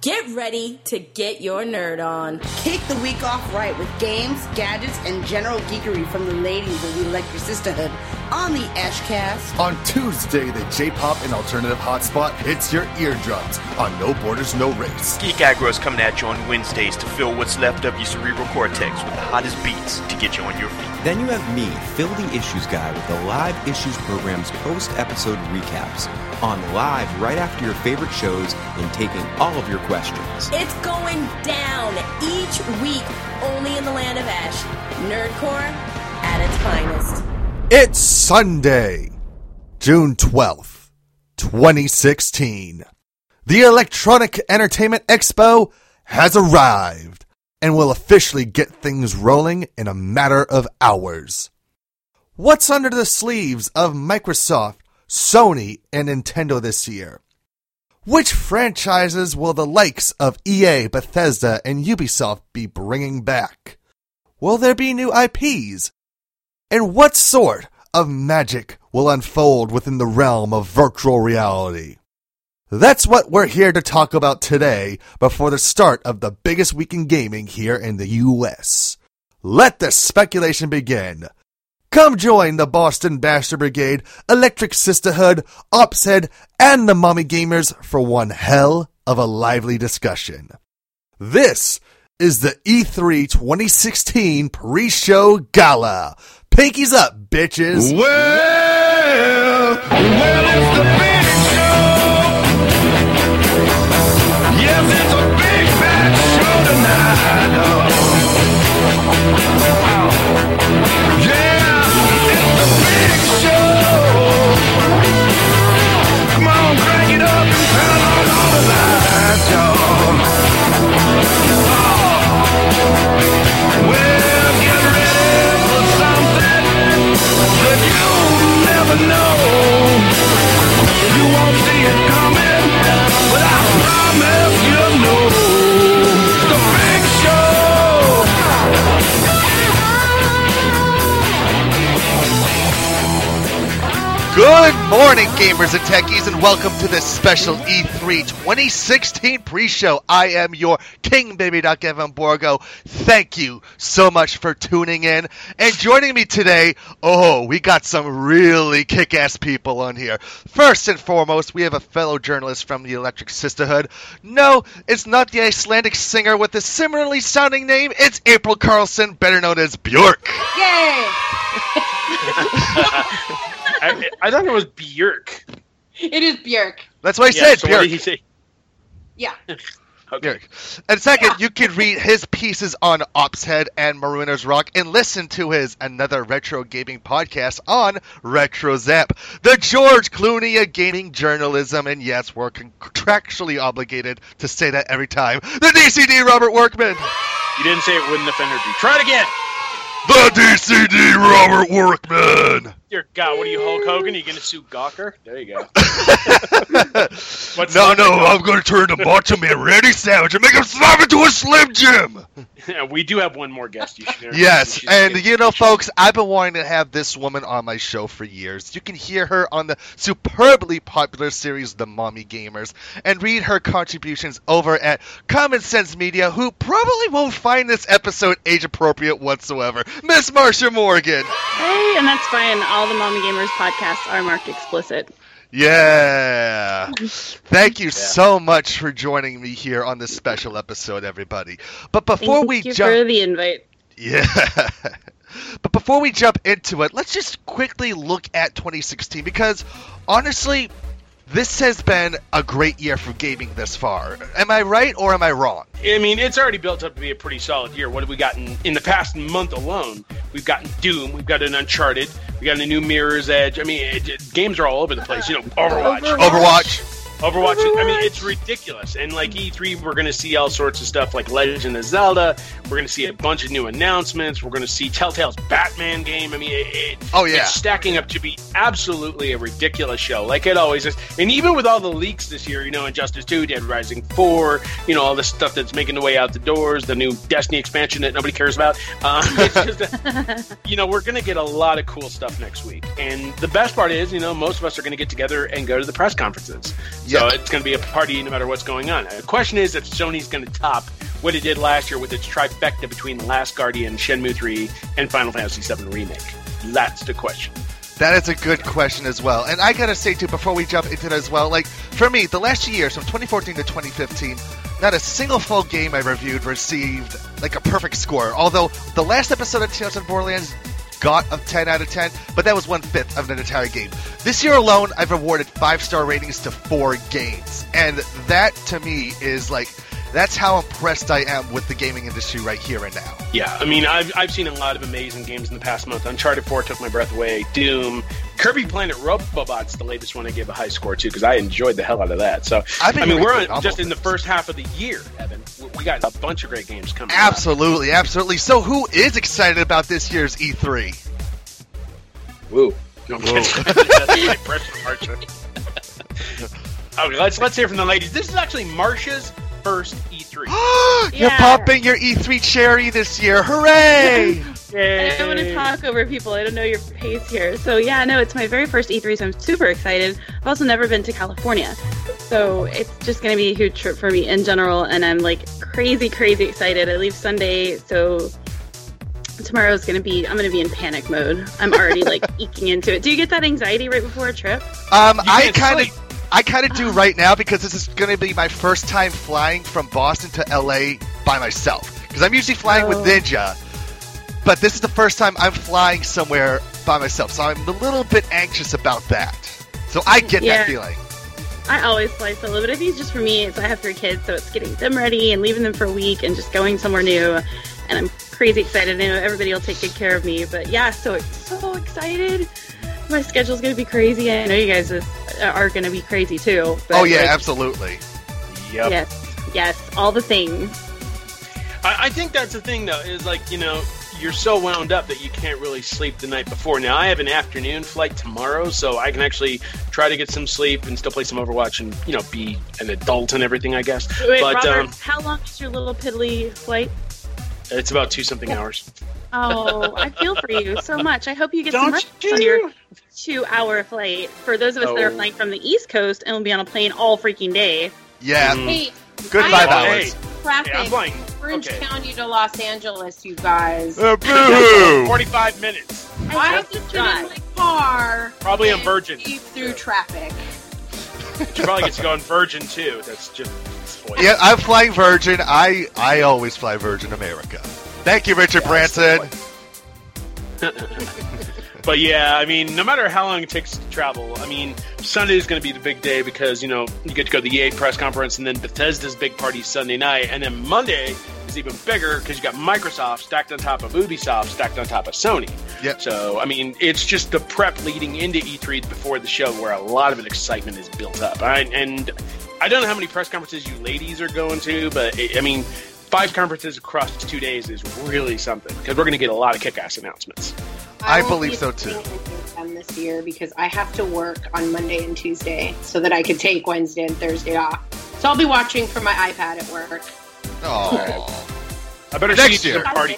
Get ready to get your nerd on. Kick the week off right with games, gadgets, and general geekery from the ladies of the Electric Sisterhood on the Ashcast. On Tuesday, the J-pop and alternative hotspot hits your eardrums on No Borders, No Race. Geek Aggro is coming at you on Wednesdays to fill what's left of your cerebral cortex with the hottest beats to get you on your feet. Then you have me, Phil the Issues Guy, with the Live Issues program's post-episode recaps on live right after your favorite shows and taking all of your questions. It's going down each week, only in the land of Ash. Nerdcore at its finest. It's Sunday, June 12th, 2016. The Electronic Entertainment Expo has arrived and will officially get things rolling in a matter of hours. What's under the sleeves of Microsoft, Sony, and Nintendo this year? Which franchises will the likes of EA, Bethesda, and Ubisoft be bringing back? Will there be new IPs? And what sort of magic will unfold within the realm of virtual reality? That's what we're here to talk about today before the start of the biggest week in gaming here in the US. Let the speculation begin. Come join the Boston Basher Brigade, Electric Sisterhood, Opshead, and the Mommy Gamers for one hell of a lively discussion. This is the E3 2016 pre-show gala. Pinkies up, bitches! Well, it's the big show. Yes, it's a big fat show tonight. Yeah, it's the big show. Come on, crank it up and turn on all the lights, y'all. Well, get ready for something that you'll never know. You won't see it coming, but I promise you'll know. The big show. Good morning, gamers and techies, and welcome to this special E3 2016 pre-show. I am your King Baby Doc Evan Borgo. Thank you so much for tuning in. And joining me today, we got some really kick-ass people on here. First and foremost, we have a fellow journalist from the Electric Sisterhood. No, it's not the Icelandic singer with a similarly sounding name. It's April Carlson, better known as Björk. Yay! I thought it was Björk. It is Björk. That's what I said, so Björk. What did he say? Yeah. Okay. And second, you can read his pieces on Opshead and Marooners Rock and listen to his Another Retro Gaming podcast on Retro Zap. The George Clooney of gaming journalism, and yes, we're contractually obligated to say that every time. The DCD Robert Workman. You didn't say it wouldn't offend her. Try it again. The DCD Robert Workman. Dear God, what are you, Hulk Hogan? Are you going to sue Gawker? There you go. I'm going to turn to Macho Man Randy Savage and make him slap into a Slim Jim. Yeah, we do have one more guest. You should Yes, and folks, I've been wanting to have this woman on my show for years. You can hear her on the superbly popular series The Mommy Gamers and read her contributions over at Common Sense Media, who probably won't find this episode age-appropriate whatsoever. Miss Marsha Morgan. Hey, and that's fine. All the Mommy Gamers podcasts are marked explicit. Yeah. Thank you so much for joining me here on this special episode, everybody. But before Thank you for the invite. Yeah. But before we jump into it, let's just quickly look at 2016 because honestly, this has been a great year for gaming this far. Am I right or am I wrong? I mean, it's already built up to be a pretty solid year. What have we gotten in the past month alone? We've gotten Doom, we've got an Uncharted, we got a new Mirror's Edge. I mean, games are all over the place. Overwatch. I mean, it's ridiculous. And like E3, we're going to see all sorts of stuff like Legend of Zelda. We're going to see a bunch of new announcements. We're going to see Telltale's Batman game. I mean, it's stacking up to be absolutely a ridiculous show, like it always is. And even with all the leaks this year, Injustice 2, Dead Rising 4, all the stuff that's making the way out the doors, the new Destiny expansion that nobody cares about. It's just, we're going to get a lot of cool stuff next week. And the best part is, most of us are going to get together and go to the press conferences. So it's going to be a party no matter what's going on. The question is if Sony's going to top what it did last year with its trifecta between The Last Guardian, Shenmue 3, and Final Fantasy VII Remake. That's the question. That is a good question as well. And I gotta say, too, before we jump into that as well, like, for me, the last 2 years, from 2014 to 2015, not a single full game I reviewed received, like, a perfect score. Although, the last episode of Tales of Borderlands got a 10 out of 10, but that was 1/5 of an entire game. This year alone, I've awarded 5-star ratings to 4 games. And that, to me, is, like, that's how impressed I am with the gaming industry right here and now. Yeah, I mean, I've seen a lot of amazing games in the past month. Uncharted 4 took my breath away. Doom. Kirby Planet Robobot's the latest one I gave a high score to because I enjoyed the hell out of that. So, I mean, we're just in the first half of the year, Evan. We got a bunch of great games coming up. Absolutely. So who is excited about this year's E3? Woo. No, I'm kidding. Okay, let's hear from the ladies. This is actually Marsha's first E3. You're popping your E3 cherry this year. Hooray! I don't want to talk over people. I don't know your pace here. So it's my very first E3, so I'm super excited. I've also never been to California. So it's just going to be a huge trip for me in general, and I'm like crazy excited. I leave Sunday, so tomorrow's I'm going to be in panic mode. I'm already like eking into it. Do you get that anxiety right before a trip? I kind of do right now because this is going to be my first time flying from Boston to LA by myself. Because I'm usually flying with Ninja, but this is the first time I'm flying somewhere by myself. So I'm a little bit anxious about that. So I get that feeling. I always fly solo, but I think it's just for me. I have 3 kids, so it's getting them ready and leaving them for a week and just going somewhere new. And I'm crazy excited. I know everybody will take good care of me, but so excited. My schedule's going to be crazy. I know you guys are going to be crazy too. But absolutely. Yep. Yes, all the things. I think that's the thing, though, is like, you're so wound up that you can't really sleep the night before. Now, I have an afternoon flight tomorrow, so I can actually try to get some sleep and still play some Overwatch and, be an adult and everything, I guess. Wait, but, Robert, how long is your little piddly flight? It's about 2-something hours. Oh, I feel for you so much. I hope you get some rest on your 2-hour flight. For those of us that are flying from the East Coast and will be on a plane all freaking day. Yeah. Hey, good 5 hours. Traffic. I'm flying Orange County to Los Angeles, you guys. 45 minutes. I have to sit in my car. Probably on Virgin. Through traffic. She probably gets to go on Virgin too. That's just spoiled. Yeah, I'm flying Virgin. I always fly Virgin America. Thank you, Richard Branson. But I mean, no matter how long it takes to travel, I mean, Sunday is going to be the big day because, you get to go to the EA press conference and then Bethesda's big party Sunday night. And then Monday is even bigger because you got Microsoft stacked on top of Ubisoft, stacked on top of Sony. Yep. So, I mean, it's just the prep leading into E3 before the show where a lot of excitement is built up. And I don't know how many press conferences you ladies are going to, but, 5 conferences across 2 days is really something because we're going to get a lot of kick-ass announcements. I believe so too. This year because I have to work on Monday and Tuesday so that I could take Wednesday and Thursday off. So I'll be watching from my iPad at work. Oh, I better next see year. The party.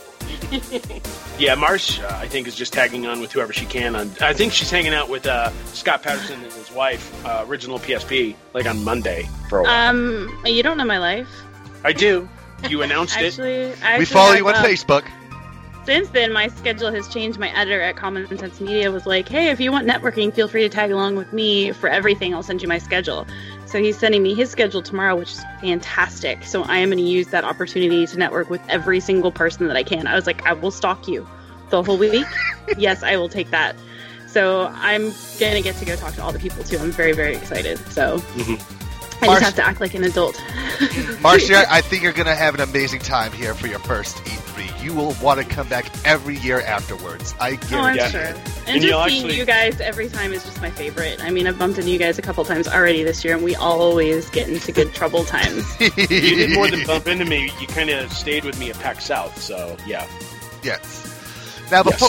Marsh, I think, is just tagging on with whoever she can. I think she's hanging out with Scott Patterson and his wife, original PSP, like on Monday for a while. You don't know my life. I do. You announced it. We follow you on Facebook. Since then, my schedule has changed. My editor at Common Sense Media was like, hey, if you want networking, feel free to tag along with me for everything. I'll send you my schedule. So he's sending me his schedule tomorrow, which is fantastic. So I am going to use that opportunity to network with every single person that I can. I was like, I will stalk you the whole week. Yes, I will take that. So I'm going to get to go talk to all the people, too. I'm very, very excited. So I just have to act like an adult. Marcia, I think you're going to have an amazing time here for your first E3. You will want to come back every year afterwards. I guarantee I'm sure. And just seeing you guys every time is just my favorite. I mean, I've bumped into you guys a couple times already this year, and we always get into good trouble times. You did more than bump into me. You kind of stayed with me at PAX South, so yeah. Yes. Now, before...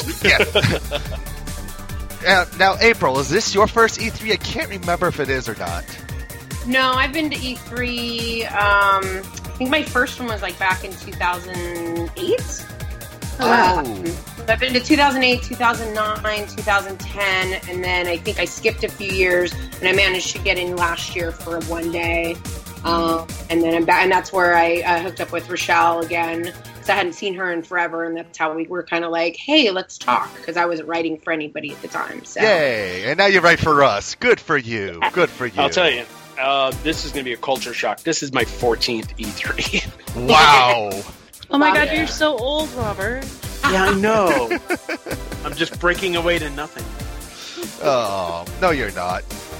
now, April, is this your first E3? I can't remember if it is or not. No, I've been to E3, I think my first one was like back in 2008. I've been to 2008, 2009, 2010, and then I think I skipped a few years, and I managed to get in last year for one day. And then I'm back, and that's where I hooked up with Rochelle again, because I hadn't seen her in forever, and that's how we were kind of like, hey, let's talk, because I wasn't writing for anybody at the time. So. Yay! And now you write for us. Good for you. Good for you. I'll tell you, this is going to be a culture shock. This is my 14th E3. Wow! Oh my God, you're so old, Robert. Yeah, I know. I'm just breaking away to nothing. Oh, no, you're not.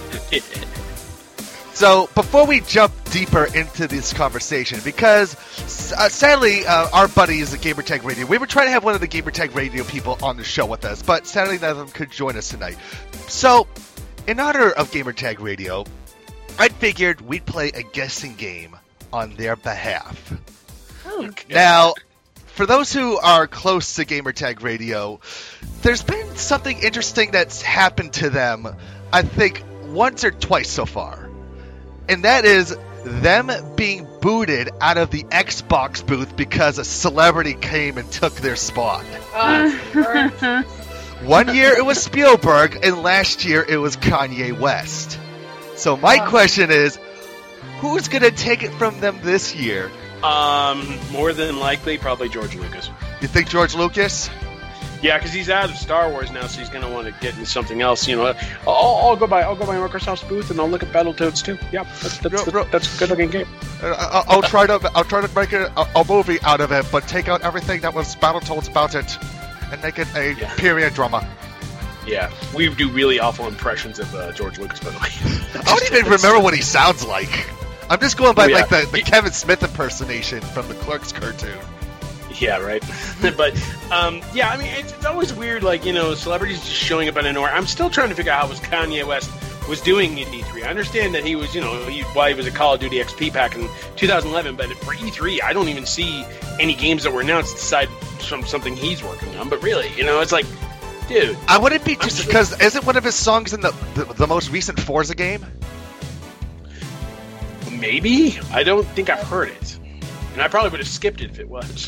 So, before we jump deeper into this conversation, because sadly, our buddies at Gamertag Radio, we were trying to have one of the Gamertag Radio people on the show with us, but sadly none of them could join us tonight. So, in honor of Gamertag Radio, I figured we'd play a guessing game on their behalf. Oh. Now, for those who are close to Gamertag Radio, there's been something interesting that's happened to them, I think, once or twice so far. And that is them being booted out of the Xbox booth because a celebrity came and took their spot. 1 year it was Spielberg, and last year it was Kanye West. So my question is, who's going to take it from them this year? More than likely, probably George Lucas. You think George Lucas? Yeah, because he's out of Star Wars now, so he's going to want to get into something else. You know, I'll go by Microsoft's booth and I'll look at Battletoads too. Yeah, that's a good looking game. I'll try to make a movie out of it, but take out everything that was Battletoads about it and make it a period drama. Yeah, we do really awful impressions of George Lucas, by the way. I don't even remember what he sounds like. I'm just going by like the Kevin Smith impersonation from the Clerks cartoon. Yeah, right. But, yeah, I mean, it's always weird, like, you know, celebrities just showing up out of nowhere. I'm still trying to figure out how Kanye West was doing at E3. I understand that he was, you know, while he was at Call of Duty XP pack in 2011, but for E3, I don't even see any games that were announced aside from something he's working on. But really, you know, it's like, dude. I wouldn't be just because isn't one of his songs in the most recent Forza game? Maybe. I don't think I've heard it. And I probably would have skipped it if it was.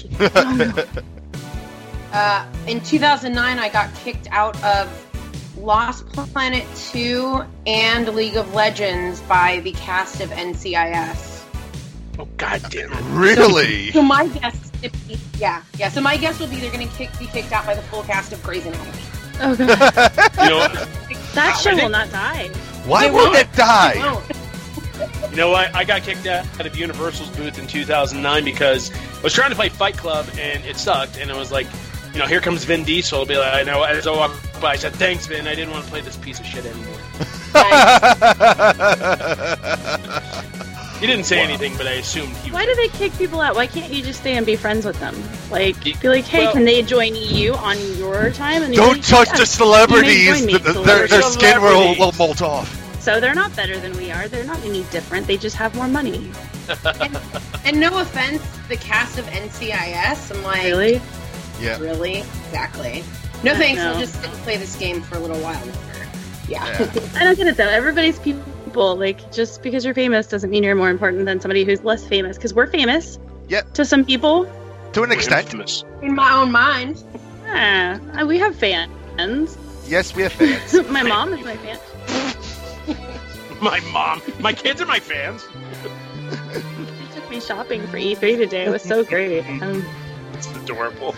In 2009, I got kicked out of Lost Planet 2 and League of Legends by the cast of NCIS. Oh, God damn it. Really? So my guess, so my guess will be they're going to be kicked out by the full cast of Grey's Anatomy. Oh, God. You know, that show will not die. Why won't it die? You know what? I got kicked out of Universal's booth in 2009 because I was trying to play Fight Club and it sucked. And it was like, you know, here comes Vin Diesel. I'll be like, I know. As I walked by, I said, "Thanks, Vin. I didn't want to play this piece of shit anymore." He didn't say anything, but I assumed he was. Why do they kick people out? Why can't you just stay and be friends with them? Like, be like, hey, can they join you on your time? And don't touch the celebrities. Their skin will molt off. So they're not better than we are. They're not any different. They just have more money. and no offense, the cast of NCIS, I'm like... Really? Yeah. Really? Exactly. No thanks, we'll just sit and play this game for a little while longer. Yeah. I don't get it, though. Everybody's people. Like, just because you're famous doesn't mean you're more important than somebody who's less famous. Because we're famous. Yep. To some people. To an extent. In my own mind. Yeah. We have fans. Yes, we have fans. My mom is my fan. My mom. My kids are my fans. She took me shopping for E3 today. It was so great. It's adorable.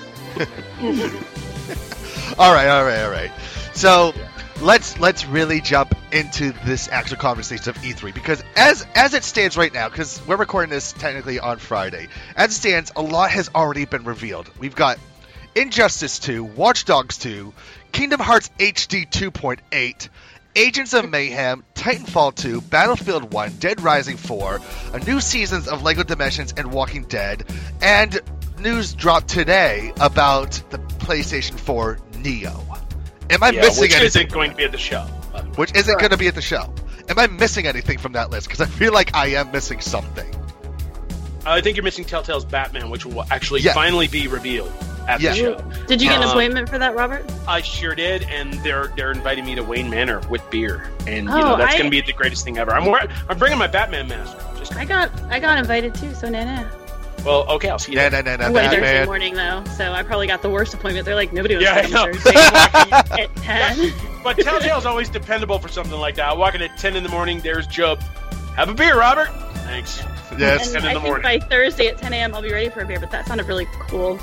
All right. So let's really jump into this actual conversation of E3 because as it stands right now, because we're recording this technically on Friday, as it stands, a lot has already been revealed. We've got Injustice 2, Watch Dogs 2, Kingdom Hearts HD 2.8, Agents of Mayhem, Titanfall 2, Battlefield 1, Dead Rising 4, a new seasons of LEGO Dimensions and Walking Dead, and news dropped today about the PlayStation 4 Neo. Am I missing anything? Which isn't going to be at the show. Which isn't going to be at the show. Am I missing anything from that list? Because I feel like I am missing something. I think you're missing Telltale's Batman, which will actually finally be revealed at the show. Did you get an appointment for that, Robert? I sure did, and they're inviting me to Wayne Manor with beer, and that's going to be the greatest thing ever. I'm bringing my Batman mask. I got invited too, so nah. Well, okay, I'll see you. No, I went Thursday morning though, so I probably got the worst appointment. They're like, nobody was I know. Thursday at 10. But Telltale's always dependable for something like that. I walk in at 10 in the morning. There's Job. Have a beer, Robert. Thanks. Yes. And 10 in the morning. By Thursday at 10 a.m. I'll be ready for a beer. But that sounded really cool.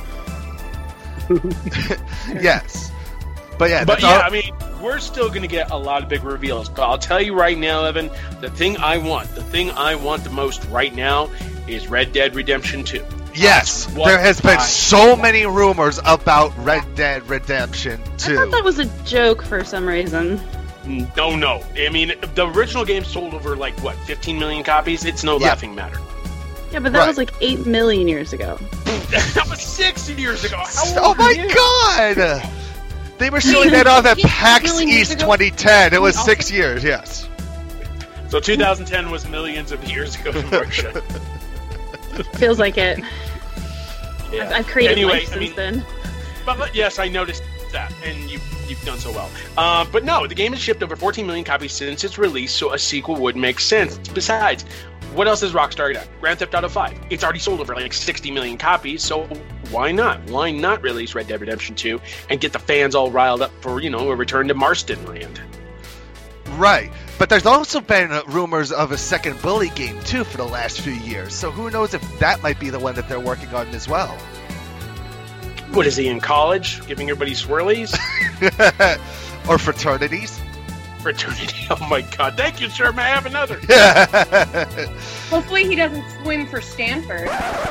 Yes. But yeah, I mean, we're still going to get a lot of big reveals. But I'll tell you right now, Evan, the thing I want the most right now is Red Dead Redemption 2. Yes, there has been so many rumors about Red Dead Redemption 2. I thought that was a joke for some reason. No. I mean, the original game sold over, 15 million copies? It's no laughing matter. Yeah, but that was 8 million years ago. That was 6 years ago. Oh my god! They were showing that off at PAX East 2010. It was 6 years, yes. So 2010 was millions of years ago in Russia. Feels like it. Yeah. I've created life since then. But yes, I noticed that, and you've done so well. But no, the game has shipped over 14 million copies since its release, so a sequel would make sense. Besides, what else has Rockstar done? Grand Theft Auto 5. It's already sold over 60 million copies, so why not? Why not release Red Dead Redemption 2 and get the fans all riled up for, a return to Marston Land? Right. But there's also been rumors of a second Bully game, too, for the last few years. So who knows if that might be the one that they're working on as well. What, is he in college? Giving everybody swirlies? Or fraternities? Fraternity. Oh, my God. Thank you, sir. May I have another? Hopefully he doesn't swim for Stanford.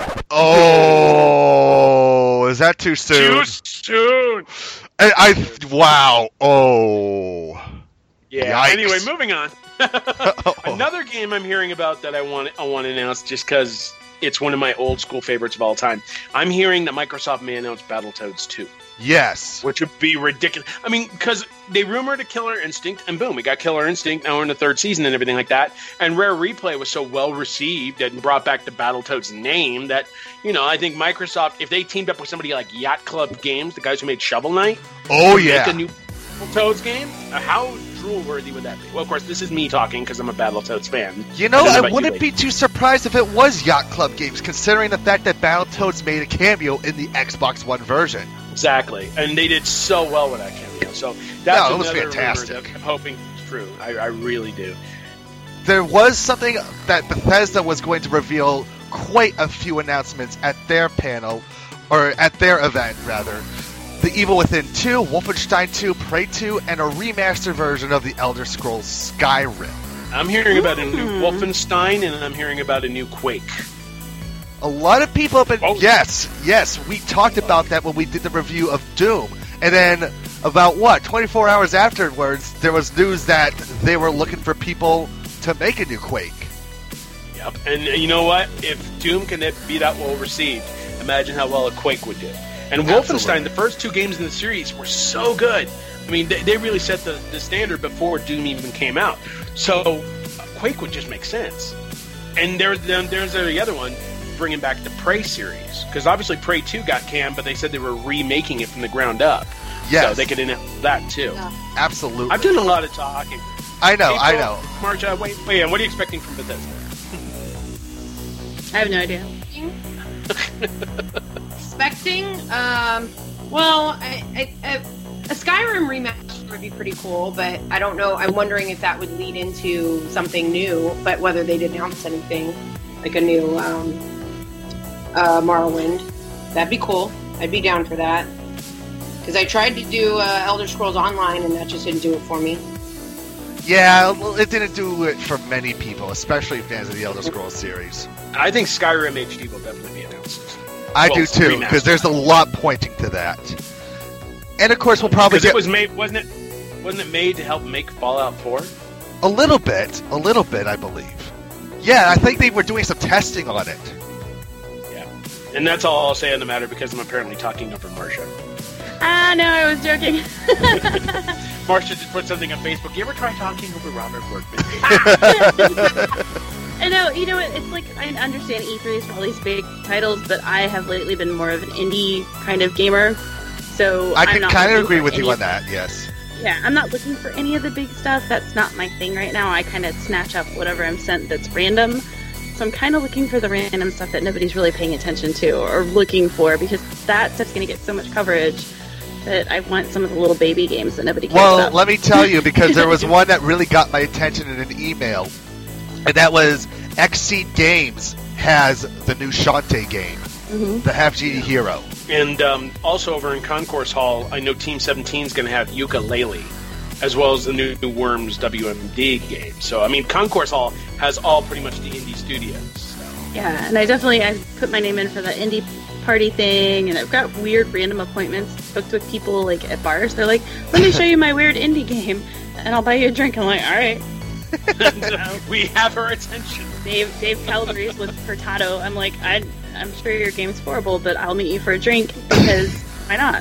Oh, is that too soon? Too soon. Wow. Oh. Yeah. Yikes. Anyway, moving on. Another game I'm hearing about that I want to announce just because it's one of my old school favorites of all time. I'm hearing that Microsoft may announce Battletoads 2. Yes. Which would be ridiculous. I mean, because they rumored a Killer Instinct, and boom, we got Killer Instinct. Now we're in the third season and everything like that. And Rare Replay was so well received and brought back the Battletoads name that, I think Microsoft, if they teamed up with somebody like Yacht Club Games, the guys who made Shovel Knight, make a new Battletoads game, how drool-worthy would that be? Well, of course, this is me talking because I'm a Battletoads fan. I wouldn't be too surprised if it was Yacht Club Games, considering the fact that Battletoads made a cameo in the Xbox One version. Exactly, and they did so well with that cameo. So that's it was fantastic. I'm hoping it's true. I really do. There was something that Bethesda was going to reveal quite a few announcements at their panel, or at their event, rather. The Evil Within 2, Wolfenstein 2, Prey 2, and a remastered version of the Elder Scrolls Skyrim. I'm hearing about a new Wolfenstein, and I'm hearing about a new Quake. A lot of people have been... Oh. Yes, we talked about that when we did the review of Doom. And then, about 24 hours afterwards, there was news that they were looking for people to make a new Quake. Yep, and you know what? If Doom can be that well received, imagine how well a Quake would do. And Wolfenstein, the first two games in the series were so good. I mean, they really set the standard before Doom even came out. So, Quake would just make sense. And there's the other one, bringing back the Prey series. Because obviously Prey 2 got canned, but they said they were remaking it from the ground up. Yes. So they could announce that, too. Yeah. Absolutely. I've done a lot of talking. I know. Marsha, wait, what are you expecting from Bethesda? I have no idea. Expecting? Well, a Skyrim remaster would be pretty cool, but I don't know. I'm wondering if that would lead into something new, but whether they'd announce anything, like a new Morrowind. That'd be cool. I'd be down for that. Because I tried to do Elder Scrolls Online, and that just didn't do it for me. Yeah, it didn't do it for many people, especially fans of the Elder Scrolls series. I think Skyrim HD will definitely be announced. I do too, because there's a lot pointing to that. And of course, we'll probably it was made, wasn't it made to help make Fallout 4? A little bit, I believe. Yeah, I think they were doing some testing on it. Yeah, and that's all I'll say on the matter because I'm apparently talking over Marsha. No, I was joking. Marsha just put something on Facebook. You ever try talking over Robert Workman? I know, it's like, I understand E3 is for all these big titles, but I have lately been more of an indie kind of gamer, so I can kind of agree with you on that, yes. Yeah, I'm not looking for any of the big stuff. That's not my thing right now. I kind of snatch up whatever I'm sent that's random. So I'm kind of looking for the random stuff that nobody's really paying attention to or looking for, because that stuff's going to get so much coverage that I want some of the little baby games that nobody cares about. Well, let me tell you, because there was one that really got my attention in an email, and that was Xseed Games has the new Shantae game, the Half Genie Hero. And also over in Concourse Hall, I know Team 17 is going to have Yooka-Laylee, as well as the new Worms WMD game. So, I mean, Concourse Hall has all pretty much the indie studios. So. Yeah, and I put my name in for the indie party thing, and I've got weird random appointments booked with people like at bars. They're like, let me show you my weird indie game, and I'll buy you a drink. I'm like, all right. We have her attention. Dave Calabrese with Furtado. I'm like, I'm sure your game's horrible, but I'll meet you for a drink, because why not?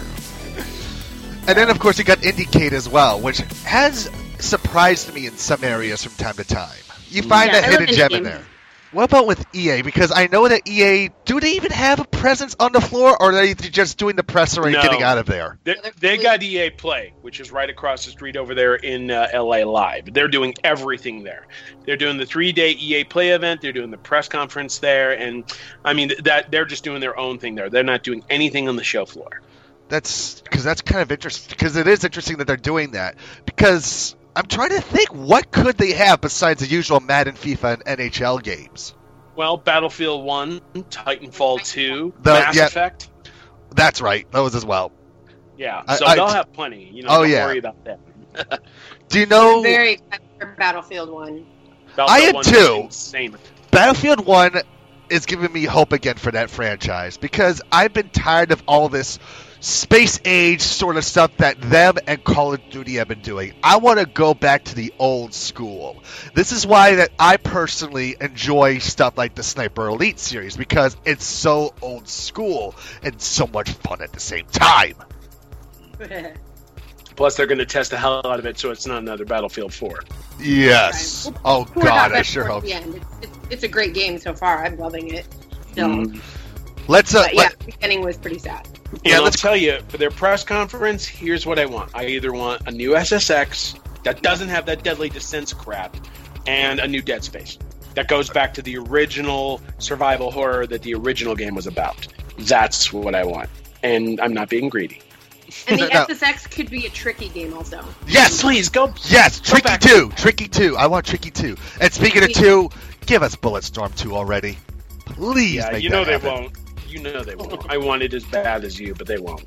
And then, of course, you got IndieCade as well, which has surprised me in some areas from time to time. You find that hidden gem in there. What about with EA? Because I know that EA, do they even have a presence on the floor, or are they just doing the presser and getting out of there? They got EA Play, which is right across the street over there in LA Live. They're doing everything there. They're doing the 3-day EA Play event. They're doing the press conference there. And, I mean, that they're just doing their own thing there. They're not doing anything on the show floor. That's kind of interesting, because it is interesting that they're doing that. Because I'm trying to think, what could they have besides the usual Madden, FIFA, and NHL games? Well, Battlefield 1, Titanfall 2, Mass Effect. That's right, those as well. Yeah, so they'll have plenty. Don't worry about that. Do you know? I'm very excited for Battlefield 1. I am too. Battlefield 1 is giving me hope again for that franchise, because I've been tired of all this space age sort of stuff that them and Call of Duty have been doing. I want to go back to the old school. This is why that I personally enjoy stuff like the Sniper Elite series, because it's so old school and so much fun at the same time. Plus, they're going to test the hell out of it, so it's not another Battlefield 4. Yes. Oh God, I sure hope. It's a great game so far. I'm loving it. Still. The beginning was pretty sad. Yeah, let's tell you, for their press conference, here's what I want. I either want a new SSX that doesn't have that Deadly Descent crap, and a new Dead Space that goes back to the original survival horror that the original game was about. That's what I want, and I'm not being greedy. And the SSX could be a tricky game also. Yes, please go. Yes, Tricky 2. Tricky 2. I want Tricky 2. And speaking of 2, give us Bulletstorm 2 already. Please make that happen. You know they won't. You know they won't. I want it as bad as you, but they won't.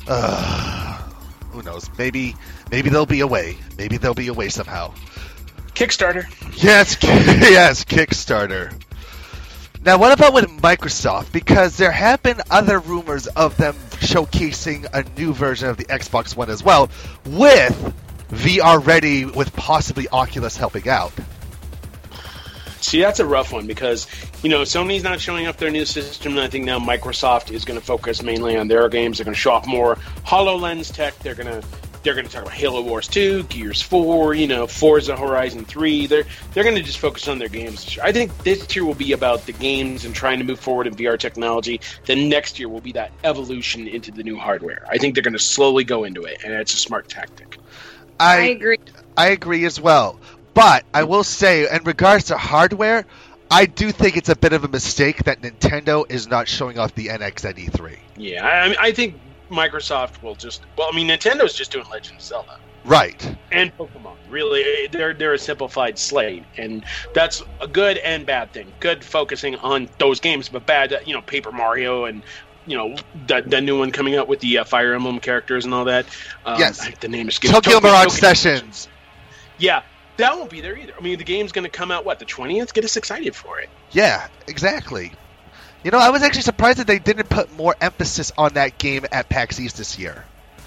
Who knows? Maybe there'll be a way. Maybe there'll be a way somehow. Kickstarter. Yes, Kickstarter. Now, what about with Microsoft? Because there have been other rumors of them showcasing a new version of the Xbox One as well, with VR ready, with possibly Oculus helping out. See, that's a rough one, because, Sony's not showing off their new system, and I think now Microsoft is going to focus mainly on their games. They're going to show off more HoloLens tech. They're going to talk about Halo Wars 2, Gears 4, Forza Horizon 3. They're going to just focus on their games. I think this year will be about the games and trying to move forward in VR technology. Then next year will be that evolution into the new hardware. I think they're going to slowly go into it, and it's a smart tactic. I agree. I agree as well. But I will say, in regards to hardware, I do think it's a bit of a mistake that Nintendo is not showing off the NX at E3. Yeah, I think Microsoft will just... Well, Nintendo's just doing Legend of Zelda. Right. And Pokemon. Really, they're a simplified slate. And that's a good and bad thing. Good focusing on those games, but bad, Paper Mario and... the new one coming out with the Fire Emblem characters and all that. Yes. The name is Tokyo Mirage Sessions. Yeah. That won't be there either. The game's going to come out, the 20th? Get us excited for it. Yeah, exactly. I was actually surprised that they didn't put more emphasis on that game at PAX East this year.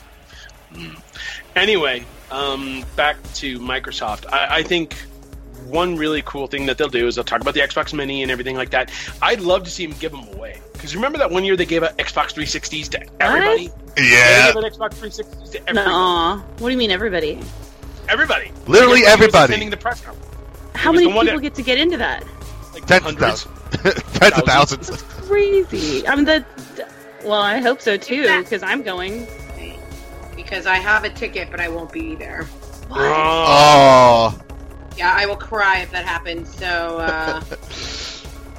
Anyway, back to Microsoft. I think one really cool thing that they'll do is they'll talk about the Xbox Mini and everything like that. I'd love to see them give them away. Because remember that one year they gave out Xbox 360s to everybody? Yeah. They gave out Xbox 360s to everybody. Nuh-uh. What do you mean everybody? Everybody. Literally everybody. Attending the press conference. How many people get to get into that? Tens of thousands. Tens of thousands. That's crazy. I hope so too, because I'm going. Because I have a ticket, but I won't be there. What? Oh. Yeah, I will cry if that happens. So,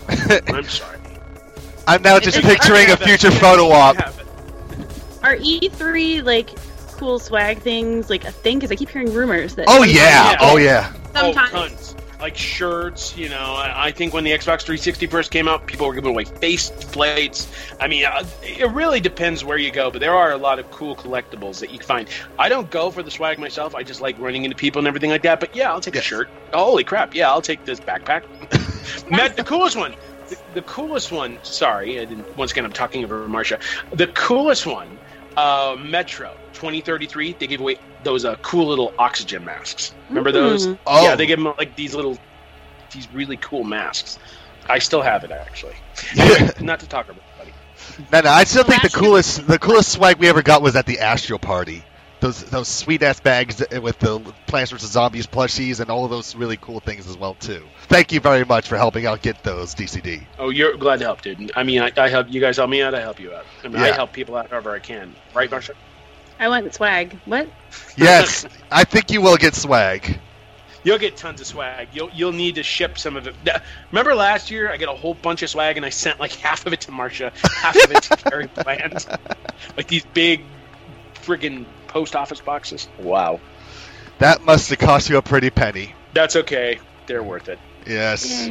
I'm sorry. I'm now just picturing a future photo op. Are E3 like cool swag things like a thing? Because I keep hearing rumors that. Oh yeah. Sometimes. Tons. Like shirts, you know. I think when the Xbox 360 first came out, people were giving away face plates. I mean, it really depends where you go, but there are a lot of cool collectibles that you can find. I don't go for the swag myself. I just like running into people and everything like that. But yeah, I'll take a shirt. Holy crap! Yeah, I'll take this backpack. The coolest one. The coolest one. Sorry, once again, I'm talking over Marsha. The coolest one. Metro 2033. They gave away those cool little oxygen masks. Remember those? Oh. Yeah, they give them like these really cool masks. I still have it actually. Anyway, not to talk about it, buddy. No, I still think the coolest swag we ever got was at the Astro Party. Those sweet ass bags with the Plants vs. Zombies plushies and all of those really cool things as well too. Thank you very much for helping out get those, DCD. Oh, you're glad to help, dude. I mean, I help you guys help me out. I help you out. I mean, I help people out however I can. Right, Marsha? I want swag. What? Yes, I think you will get swag. You'll get tons of swag. You'll need to ship some of it. Remember last year, I got a whole bunch of swag, and I sent like half of it to Marsha, half of it to Carrie Plant. Like these big, friggin' post office boxes. Wow. That must have cost you a pretty penny. That's okay. They're worth it. Yes.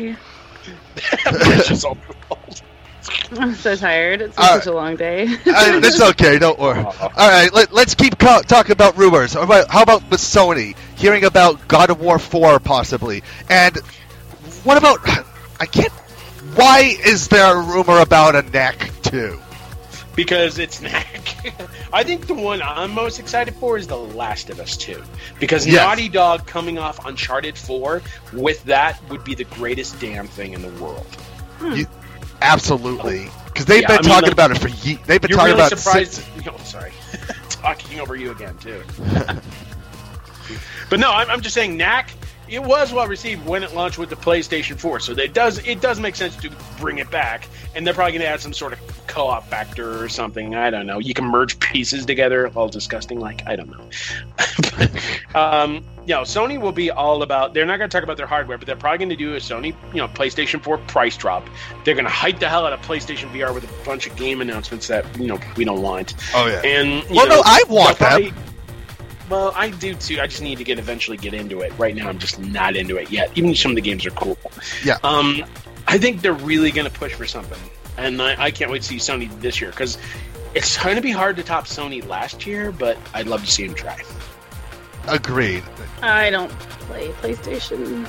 I'm so tired. It's been such a long day. It's okay. Don't worry. All right, let's keep talking about rumors. How about with Sony? Hearing about God of War 4 possibly. And what about... Why is there a rumor about a Knack 2? Because it's Knack. I think the one I'm most excited for is The Last of Us 2. Because Naughty Dog coming off Uncharted 4 with that would be the greatest damn thing in the world. Absolutely. Because they've been talking about it for years. They've been talking really about it sorry. Talking over you again, too. But no, I'm just saying Knack, it was well received when it launched with the PlayStation 4. So it does make sense to bring it back. And they're probably going to add some sort of co-op factor or something. I don't know. You can merge pieces together. All disgusting. Like, I don't know. But, Sony will be all about... They're not going to talk about their hardware, but they're probably going to do a Sony, PlayStation 4 price drop. They're going to hype the hell out of PlayStation VR with a bunch of game announcements that, we don't want. Oh, yeah. And, I want that. Well, I do too. I just need to eventually get into it. Right now, I'm just not into it yet. Even some of the games are cool. Yeah. I think they're really going to push for something, and I can't wait to see Sony this year because it's going to be hard to top Sony last year, but I'd love to see them try. Agreed. I don't play PlayStation.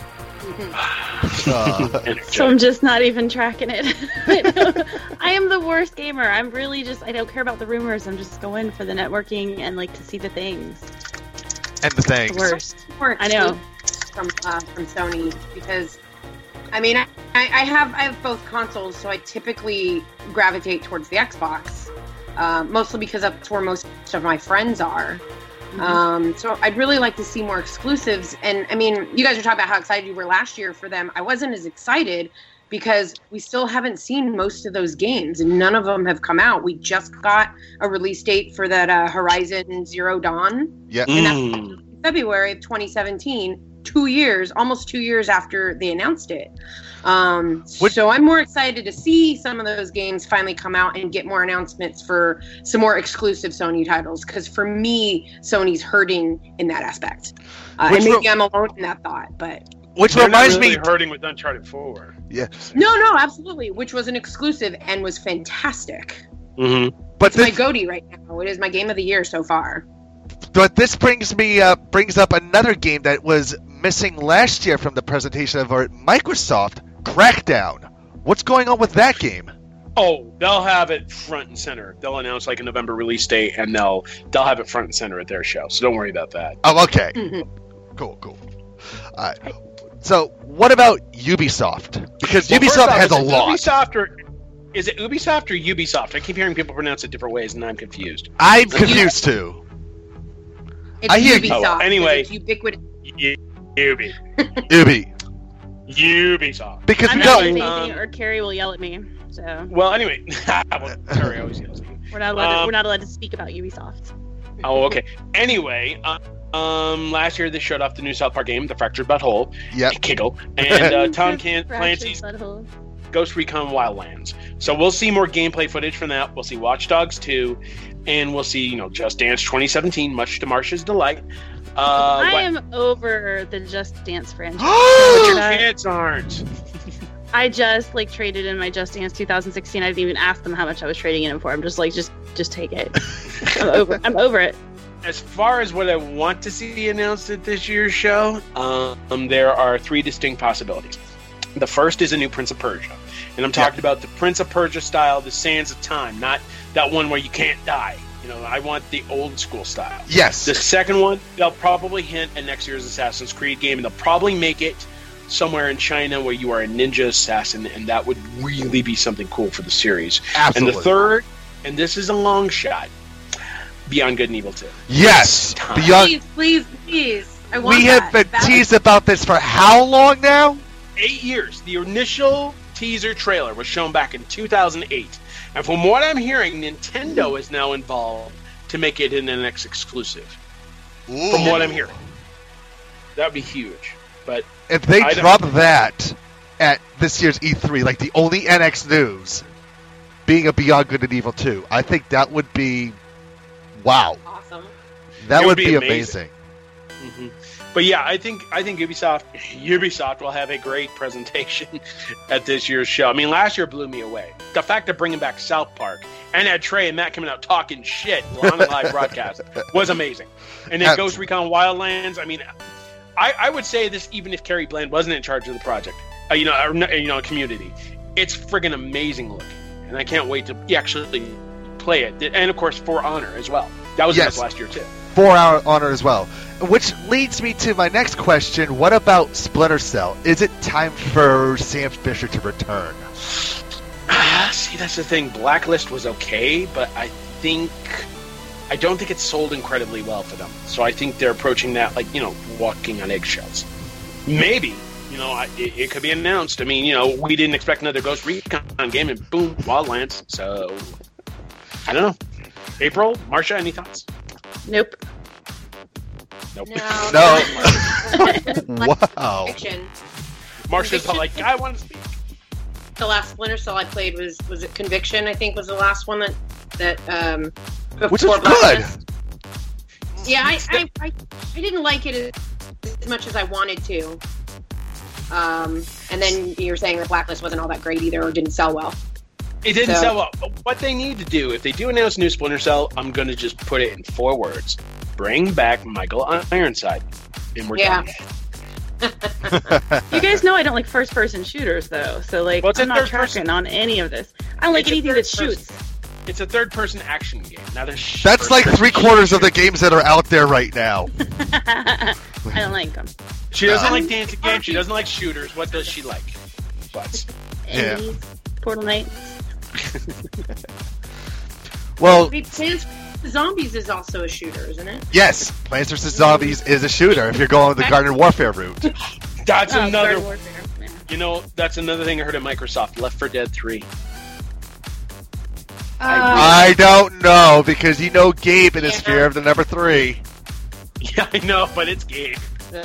So I'm just not even tracking it. I am the worst gamer. I'm really I don't care about the rumors. I'm just going for the networking and like to see the things. And the things. The worst. I know. From Sony because I mean I have both consoles, so I typically gravitate towards the Xbox, mostly because that's where most of my friends are. So I'd really like to see more exclusives. And I mean, you guys are talking about how excited you were last year for them. I wasn't as excited because we still haven't seen most of those games and none of them have come out. We just got a release date for that Horizon Zero Dawn. Yeah. And that's February of 2017, almost 2 years after they announced it. So I'm more excited to see some of those games finally come out and get more announcements for some more exclusive Sony titles. Because for me, Sony's hurting in that aspect. And maybe I'm alone in that thought, but which reminds me, hurting with Uncharted 4. Yeah. No, absolutely. Which was an exclusive and was fantastic. Mm-hmm. But it's my GOTY right now. It is my game of the year so far. But this brings up another game that was missing last year from the presentation of Microsoft, Crackdown. What's going on with that game? Oh, they'll have it front and center. They'll announce like a November release date, and they'll have it front and center at their show. So don't worry about that. Oh, okay. Mm-hmm. Cool. All right. So what about Ubisoft? Because Ubisoft has a lot. Is it Ubisoft or Ubisoft? I keep hearing people pronounce it different ways, and I'm confused. I'm confused too. It's Ubisoft. Anyway, it's ubiquitous. Ubisoft. Because I'm not saying anything, or Carrie will yell at me. So. Well, anyway, Carrie always yells at you. We're not allowed to speak about Ubisoft. Oh, okay. Anyway, last year they showed off the new South Park game, The Fractured Butthole. Yeah. Giggle. And Tom Clancy's. Ghost Recon Wildlands. So we'll see more gameplay footage from that. We'll see Watch Dogs 2, and we'll see, Just Dance 2017, much to Marsha's delight. I am over the Just Dance franchise. But your kids aren't. I just traded in my Just Dance 2016. I didn't even ask them how much I was trading in for. I'm just just take it. I'm over it. As far as what I want to see announced at this year's show, there are 3 distinct possibilities. The first is a new Prince of Persia. And I'm talking about the Prince of Persia style, the Sands of Time, not that one where you can't die. I want the old school style. Yes. The second one, they'll probably hint at next year's Assassin's Creed game, and they'll probably make it somewhere in China where you are a ninja assassin, and that would really be something cool for the series. Absolutely. And the third, and this is a long shot, Beyond Good and Evil 2. Yes. Beyond. Please. I want we have been teased about this for how long now? 8 years. The initial teaser trailer was shown back in 2008. And from what I'm hearing, Nintendo is now involved to make it an NX exclusive. Ooh. From what I'm hearing. That would be huge. But if they drop that at this year's E3, the only NX news being a Beyond Good and Evil 2, I think that would be wow. Awesome. That would be amazing. Mm-hmm. But yeah, I think Ubisoft will have a great presentation at this year's show. I mean, last year blew me away. The fact of bringing back South Park and had Trey and Matt coming out talking shit on a live broadcast was amazing. And then Ghost Recon Wildlands. I mean, I would say this even if Carrie Bland wasn't in charge of the project, community. It's friggin' amazing looking, and I can't wait to actually play it. And of course, For Honor as well. That was last year too. For Honor as well. Which leads me to my next question. What about Splinter Cell? Is it time for Sam Fisher to return? See, that's the thing. Blacklist was okay, but I don't think it's sold incredibly well for them. So I think they're approaching that walking on eggshells. Maybe, it could be announced. I mean, we didn't expect another Ghost Recon game, and boom, Wildlands. So, I don't know. April, Marsha, any thoughts? Nope. Nope. No. Wow. Marsha's like, I want to speak. The last Splinter Cell I played was it Conviction? I think was the last one that which is good. Yeah, I didn't like it as much as I wanted to. And then you're saying that Blacklist wasn't all that great either, or didn't sell well. It didn't sell well. What they need to do, if they do announce new Splinter Cell, I'm going to just put it in 4 words. Bring back Michael Ironside. And we're done. You guys know I don't like first-person shooters, though. So, I'm not tracking on any of this. I don't like anything that shoots. It's a third-person action game. Now that's 3/4 of the games that are out there right now. I don't like them. She doesn't like dancing games. She doesn't like shooters. What does she like? Butts. Indies, Portal Knights. Well, Plants vs. Zombies is also a shooter, isn't it? Yes, Plants vs. Zombies is a shooter if you're going the Garden Warfare route. That's another. Yeah. That's another thing I heard at Microsoft. Left 4 Dead 3. I don't know because Gabe in his fear of the number 3. Yeah, I know, but it's Gabe.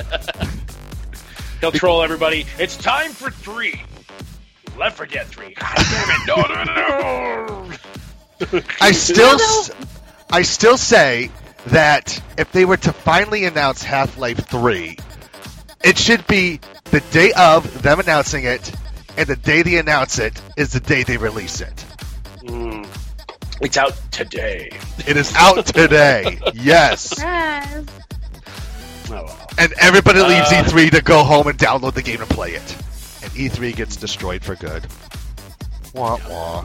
He'll troll everybody. It's time for 3. Left 4 Dead 3. God damn it! No. I still say that if they were to finally announce Half-Life 3, it should be the day of them announcing it, and the day they announce it is the day they release it. It's out today. It is out today. Yes. Surprise. Oh, well. And everybody leaves E3 to go home and download the game and play it. And E3 gets destroyed for good. Wah wah.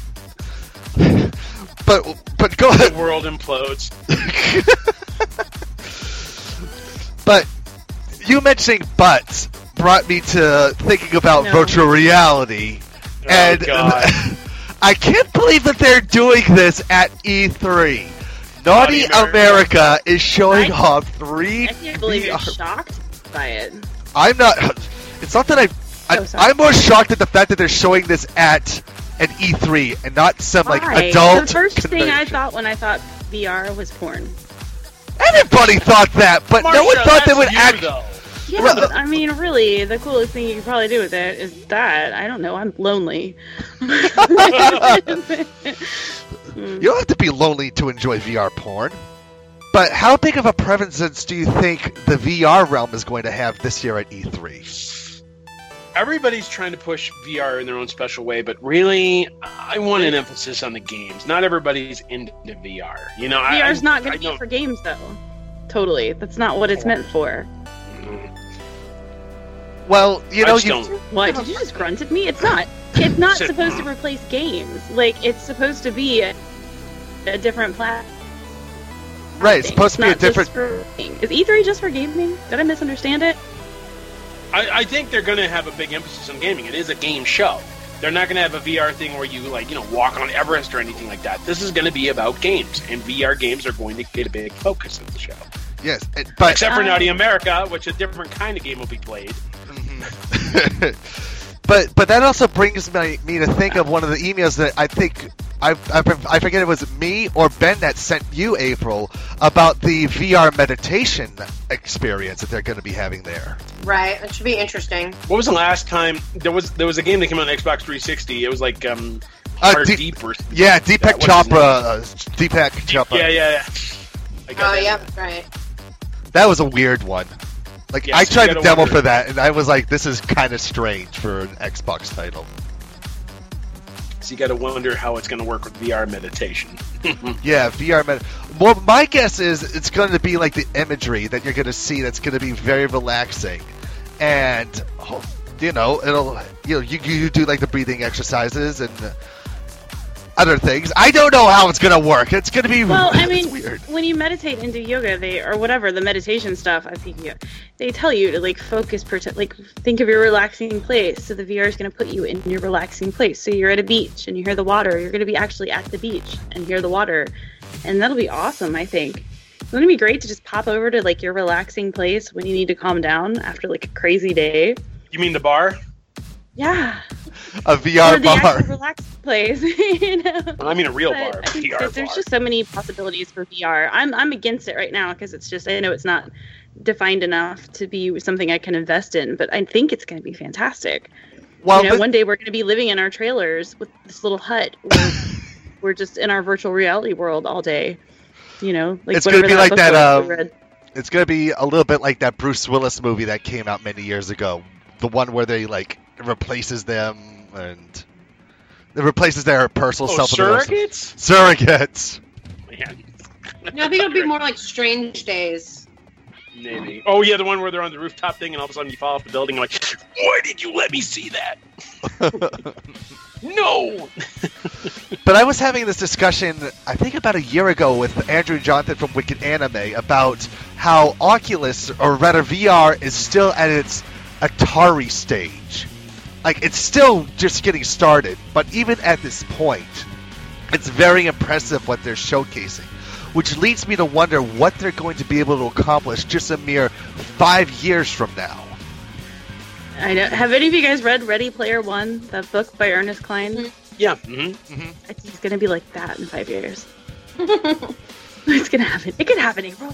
But go ahead. The world implodes. But you mentioning butts brought me to thinking about virtual reality. And God. I can't believe that they're doing this at E3. Naughty America is showing off 3D. I can't believe you're shocked by it. I'm not. It's not that I'm more shocked at the fact that they're showing this at an E3 and not some adult. The first convention. thing I thought when I thought VR was porn. Everybody thought that, but Marsha, no one thought they would Yeah, but I mean, really, the coolest thing you can probably do with it is that. I don't know, I'm lonely. You don't have to be lonely to enjoy VR porn. But how big of a presence do you think the VR realm is going to have this year at E3? Everybody's trying to push VR in their own special way, but really, I want an emphasis on the games. Not everybody's into VR. You know, VR's not going to be for games, though. Totally. That's not what it's meant for. Well, you know, What? Did you just grunt at me? It's not. It's not supposed to replace games. Like, it's supposed to be a different platform. Right, it's supposed to be a different... Is E3 just for gaming? Did I misunderstand it? I think they're going to have a big emphasis on gaming. It is a game show. They're not going to have a VR thing where you, like, you know, walk on Everest or anything like that. This is going to be about games, and VR games are going to get a big focus of the show. Yes, but... Except for Naughty America, which a different kind of game will be played. But that also brings me to think of one of the emails that I think... I forget it was me or Ben that sent you, April, about the VR meditation experience that they're going to be having there. Right, that should be interesting. What was the last time there was a game that came out on Xbox 360? It was like Deep or Deepak Chopra. Deepak Chopra. Yeah. Yeah, right. That was a weird one. Like, I tried to demo for that, and I was like, this is kind of strange for an Xbox title. So you got to wonder how it's going to work with VR meditation. Yeah, VR meditation. Well, my guess is it's going to be like the imagery that you're going to see that's going to be very relaxing. And, you know, you do like the breathing exercises and other things. I don't know how it's going to work. It's going to be weird. When you meditate and do yoga, or whatever, the meditation stuff, I think they tell you to, like, focus, think of your relaxing place. So the VR is going to put you in your relaxing place. So you're at a beach and you hear the water. You're going to be actually at the beach and hear the water. And that'll be awesome, I think. Wouldn't it be great to just pop over to, like, your relaxing place when you need to calm down after, like, a crazy day? You mean the bar? Yeah. A VR or the bar. Actual relaxed place, you know? Well, I mean a real bar. I think VR there's bar. just so many possibilities for VR. I'm against it right now because it's just, I know it's not defined enough to be something I can invest in, but I think it's going to be fantastic. Well, one day we're going to be living in our trailers with this little hut where we're just in our virtual reality world all day. You know, like it's going to be like that. It's going to be a little bit like that Bruce Willis movie that came out many years ago. The one where they, like, replaces them and it replaces their personal self. Surrogates? Surrogates. Man. No, I think it'll be more like Strange Days. Maybe. Oh, yeah, the one where they're on the rooftop thing and all of a sudden you fall off the building and like, why did you let me see that? No! But I was having this discussion, I think about a year ago, with Andrew Jonathan from Wicked Anime about how Oculus, or rather VR, is still at its Atari stage. Like, it's still just getting started, but even at this point, it's very impressive what they're showcasing, which leads me to wonder what they're going to be able to accomplish just a mere 5 years from now. I know. Have any of you guys read Ready Player One, the book by Ernest Cline? Yeah. I think it's going to be like that in 5 years. It's going to happen. It could happen, April.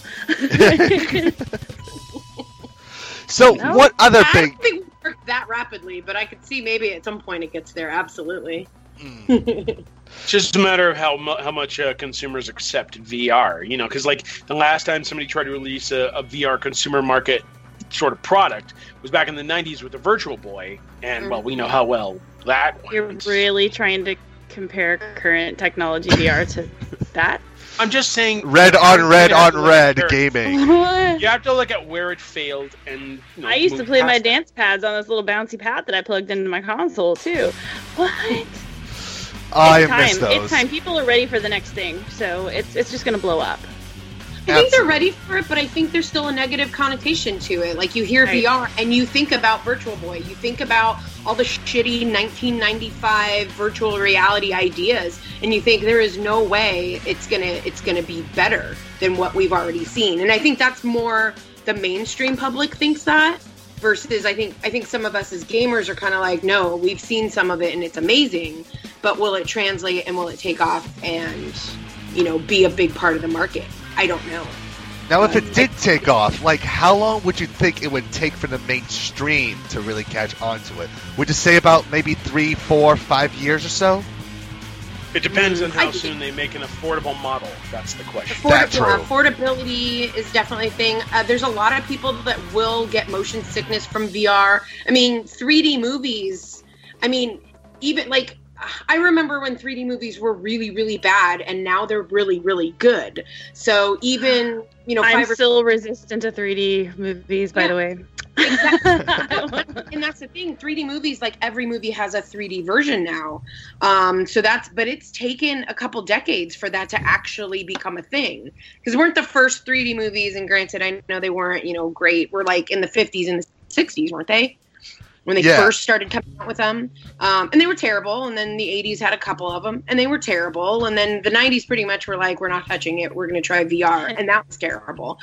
So, what other thing? I don't think it worked that rapidly, but I could see maybe at some point it gets there. Absolutely. It's just a matter of how much consumers accept VR. You know, because like the last time somebody tried to release a VR consumer market sort of product was back in the 90s with the Virtual Boy, and well, we know how well that went. You're really trying to compare current technology VR to that? I'm just saying... Red on red gaming. You have to look at where it failed and... You know, I used to play my dance pads on this little bouncy pad that I plugged into my console, too. What? I miss those. It's time. People are ready for the next thing, so it's just going to blow up. I think they're ready for it, but I think there's still a negative connotation to it. Like, you hear VR, and you think about Virtual Boy. You think about all the shitty 1995 virtual reality ideas, and you think there is no way it's gonna be better than what we've already seen. And I think that's more the mainstream public thinks that, versus I think some of us as gamers are kind of like, no, we've seen some of it, and it's amazing, but will it translate and will it take off and, you know, be a big part of the market? I don't know. Now, if it did take off, like, how long would you think it would take for the mainstream to really catch on to it? Would you say about maybe 3, 4, 5 years or so? It depends on how soon they make an affordable model. That's the question. Affordability is definitely a thing. There's a lot of people that will get motion sickness from VR. I mean, 3D movies, even like, I remember when 3D movies were really, really bad, and now they're really, really good. So even, I'm still resistant to 3D movies, by the way. Exactly. And that's the thing. 3D movies, like every movie has a 3D version now. But it's taken a couple decades for that to actually become a thing. Because weren't the first 3D movies, and granted, I know they weren't, great, were like in the 50s and the 60s, weren't they? When they first started coming out with them. And they were terrible. And then the 80s had a couple of them, and they were terrible. And then the 90s pretty much were like, we're not touching it. We're going to try VR. And that was terrible.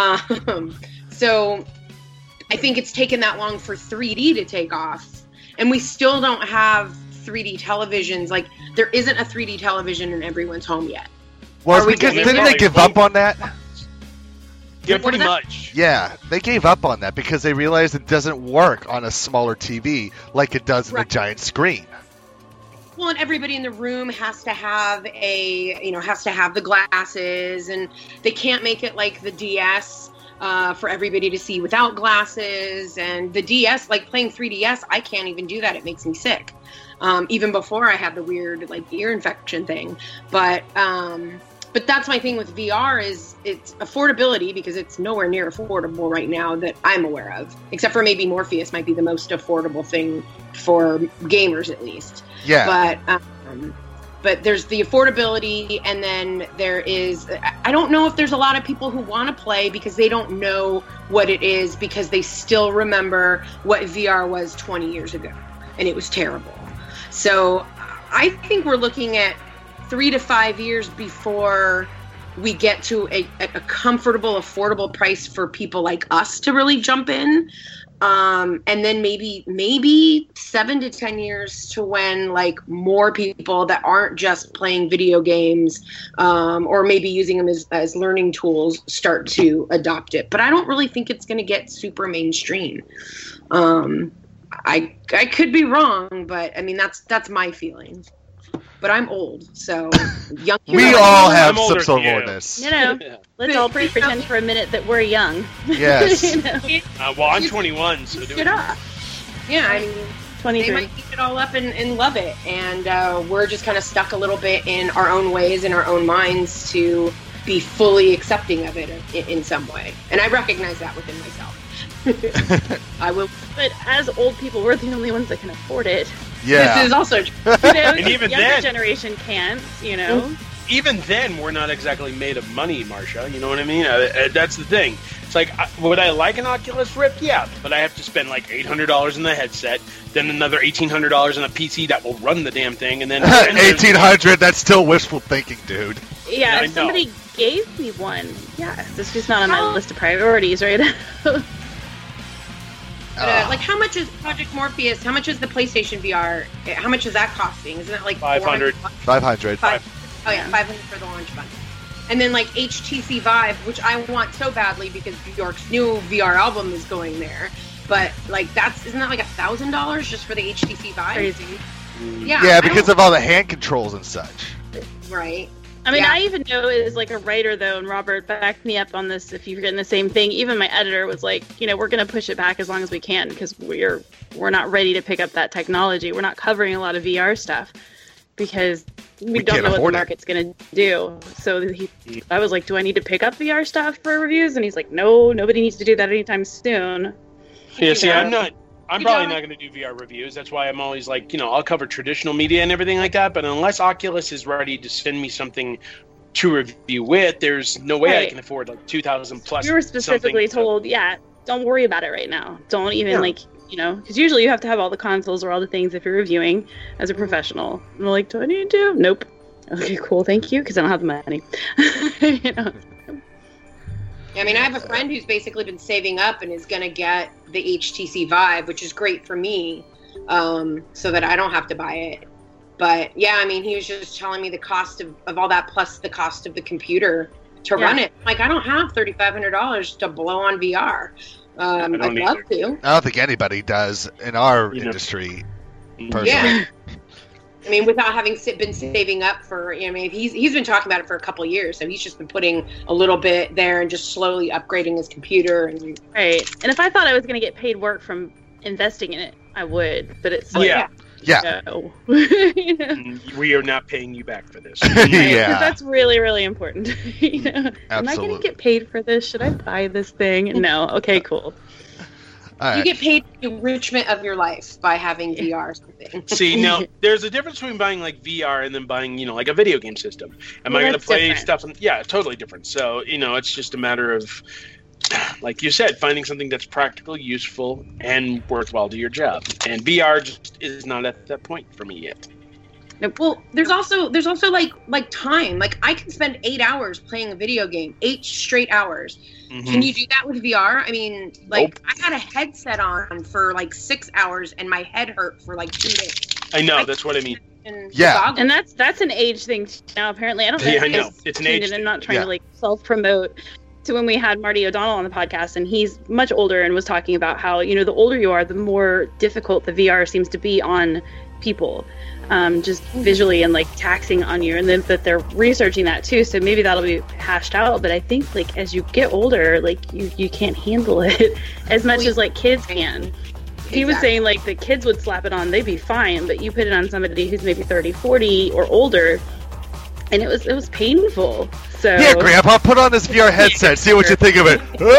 So I think it's taken that long for 3D to take off. And we still don't have 3D televisions. Like, there isn't a 3D television in everyone's home yet. Well, because didn't they give up on that? Yeah, pretty much. Yeah, they gave up on that because they realized it doesn't work on a smaller TV like it does in a giant screen. Well, and everybody in the room has to have the glasses, and they can't make it like the DS for everybody to see without glasses. And the DS, like playing 3DS, I can't even do that. It makes me sick. Even before I had the weird like ear infection thing. But that's my thing with VR is it's affordability, because it's nowhere near affordable right now that I'm aware of. Except for maybe Morpheus might be the most affordable thing for gamers, at least. Yeah. But there's the affordability, and then there is... I don't know if there's a lot of people who want to play because they don't know what it is, because they still remember what VR was 20 years ago. And it was terrible. So I think we're looking at 3 to 5 years before we get to a comfortable, affordable price for people like us to really jump in. And then maybe 7 to 10 years to when like more people that aren't just playing video games or maybe using them as learning tools start to adopt it. But I don't really think it's going to get super mainstream. I could be wrong, but I mean, that's my feeling. But I'm old, so young. We all have some sort of oldness. Let's all pretend for a minute that we're young. Yes. Well, I'm 21, so do it. Yeah, I mean, 23. They might eat it all up and love it, and we're just kind of stuck a little bit in our own ways, in our own minds, to be fully accepting of it in some way. And I recognize that within myself. I will. But as old people, we're the only ones that can afford it. Yeah. This is also true. And even the younger then, generation can't, Even then, we're not exactly made of money, Marcia. You know what I mean? That's the thing. It's like, would I like an Oculus Rift? Yeah, but I have to spend like $800 in the headset, then another $1,800 on a PC that will run the damn thing, and then $1,800. That's still wishful thinking, dude. Yeah, if somebody gave me one, yes, it's just not on my list of priorities right now. Like, how much is Project Morpheus? How much is the PlayStation VR? How much is that costing? Isn't it like 500? 500. Oh yeah, 500 for the launch fund. And then like HTC Vive, which I want so badly because Bjork's new VR album is going there. But like isn't that like $1,000 just for the HTC Vive? Crazy. Yeah, because of all the hand controls and such. Right. I mean, I even know it as like a writer, though, and Robert backed me up on this if you're getting the same thing. Even my editor was like, we're going to push it back as long as we can because we're not ready to pick up that technology. We're not covering a lot of VR stuff because we don't know what the market's going to do. So I was like, do I need to pick up VR stuff for reviews? And he's like, no, nobody needs to do that anytime soon. Yeah, see, I'm probably not going to do VR reviews. That's why I'm always like, I'll cover traditional media and everything like that. But unless Oculus is ready to send me something to review with, there's no way I can afford like 2,000 plus. We were specifically told, don't worry about it right now. Don't even because usually you have to have all the consoles or all the things if you're reviewing as a professional. And I'm like, do I need to? Nope. Okay, cool. Thank you. Because I don't have the money. I mean, I have a friend who's basically been saving up and is going to get the HTC Vive, which is great for me, so that I don't have to buy it. But, yeah, I mean, he was just telling me the cost of all that plus the cost of the computer to run it. Like, I don't have $3,500 to blow on VR. I'd love to. I don't think anybody does in our industry, personally. Yeah. I mean, without having been saving up for, he's been talking about it for a couple of years, so he's just been putting a little bit there and just slowly upgrading his computer. Right. And if I thought I was going to get paid work from investing in it, I would. But it's like, no. We are not paying you back for this. Because that's really, really important. Am I going to get paid for this? Should I buy this thing? No. Okay, cool. You get paid the enrichment of your life by having VR or something. See, now, there's a difference between buying, like, VR and then buying, like a video game system. Am I going to play stuff? Totally different. So, it's just a matter of, like you said, finding something that's practical, useful, and worthwhile to your job. And VR just is not at that point for me yet. Well, there's also like time. Like, I can spend 8 hours playing a video game, 8 straight hours. Mm-hmm. Can you do that with VR? I mean, like, nope. I had a headset on for like 6 hours, and my head hurt for like 2 days. I know, that's what I mean. Yeah, and that's an age thing now. Apparently, I don't know. Yeah, I know. It's an age thing. I'm not trying to like self-promote. To when we had Marty O'Donnell on the podcast, and he's much older and was talking about how, the older you are, the more difficult the VR seems to be on people, just visually and like taxing on you, and then that they're researching that too, so maybe that'll be hashed out. But I think like as you get older, like you can't handle it as much as like kids can. He was saying like the kids would slap it on, they'd be fine, but you put it on somebody who's maybe 30, 40 or older, and it was painful. So yeah, Grandpa, put on this VR headset, see what you think of it.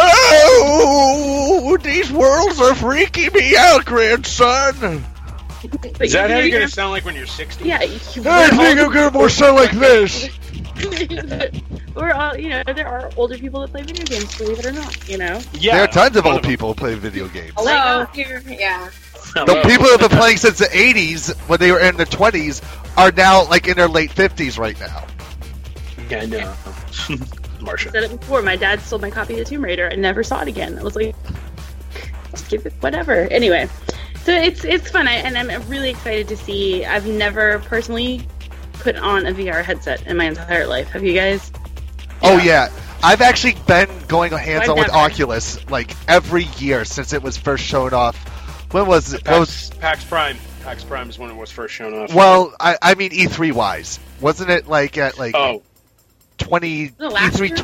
Oh, these worlds are freaking me out, grandson. Is that how you're going to sound like when you're 60? Yeah. I think I'm going to more sound like this. We're all, there are older people that play video games, believe it or not, Yeah, there are tons of old people who play video games. Hello. Yeah. The people who have been playing since the 80s, when they were in their 20s, are now like in their late 50s right now. Yeah, I know. Marsha. I said it before. My dad sold my copy of Tomb Raider and never saw it again. I was like, just give it whatever. Anyway, so it's fun, and I'm really excited to see. I've never personally put on a VR headset in my entire life. Have you guys? Oh yeah. I've actually been going hands-on with Oculus like every year since it was first shown off. When was it? PAX Prime. PAX Prime is when it was first shown off. Well, I mean E3 wise, wasn't it like at like 2013?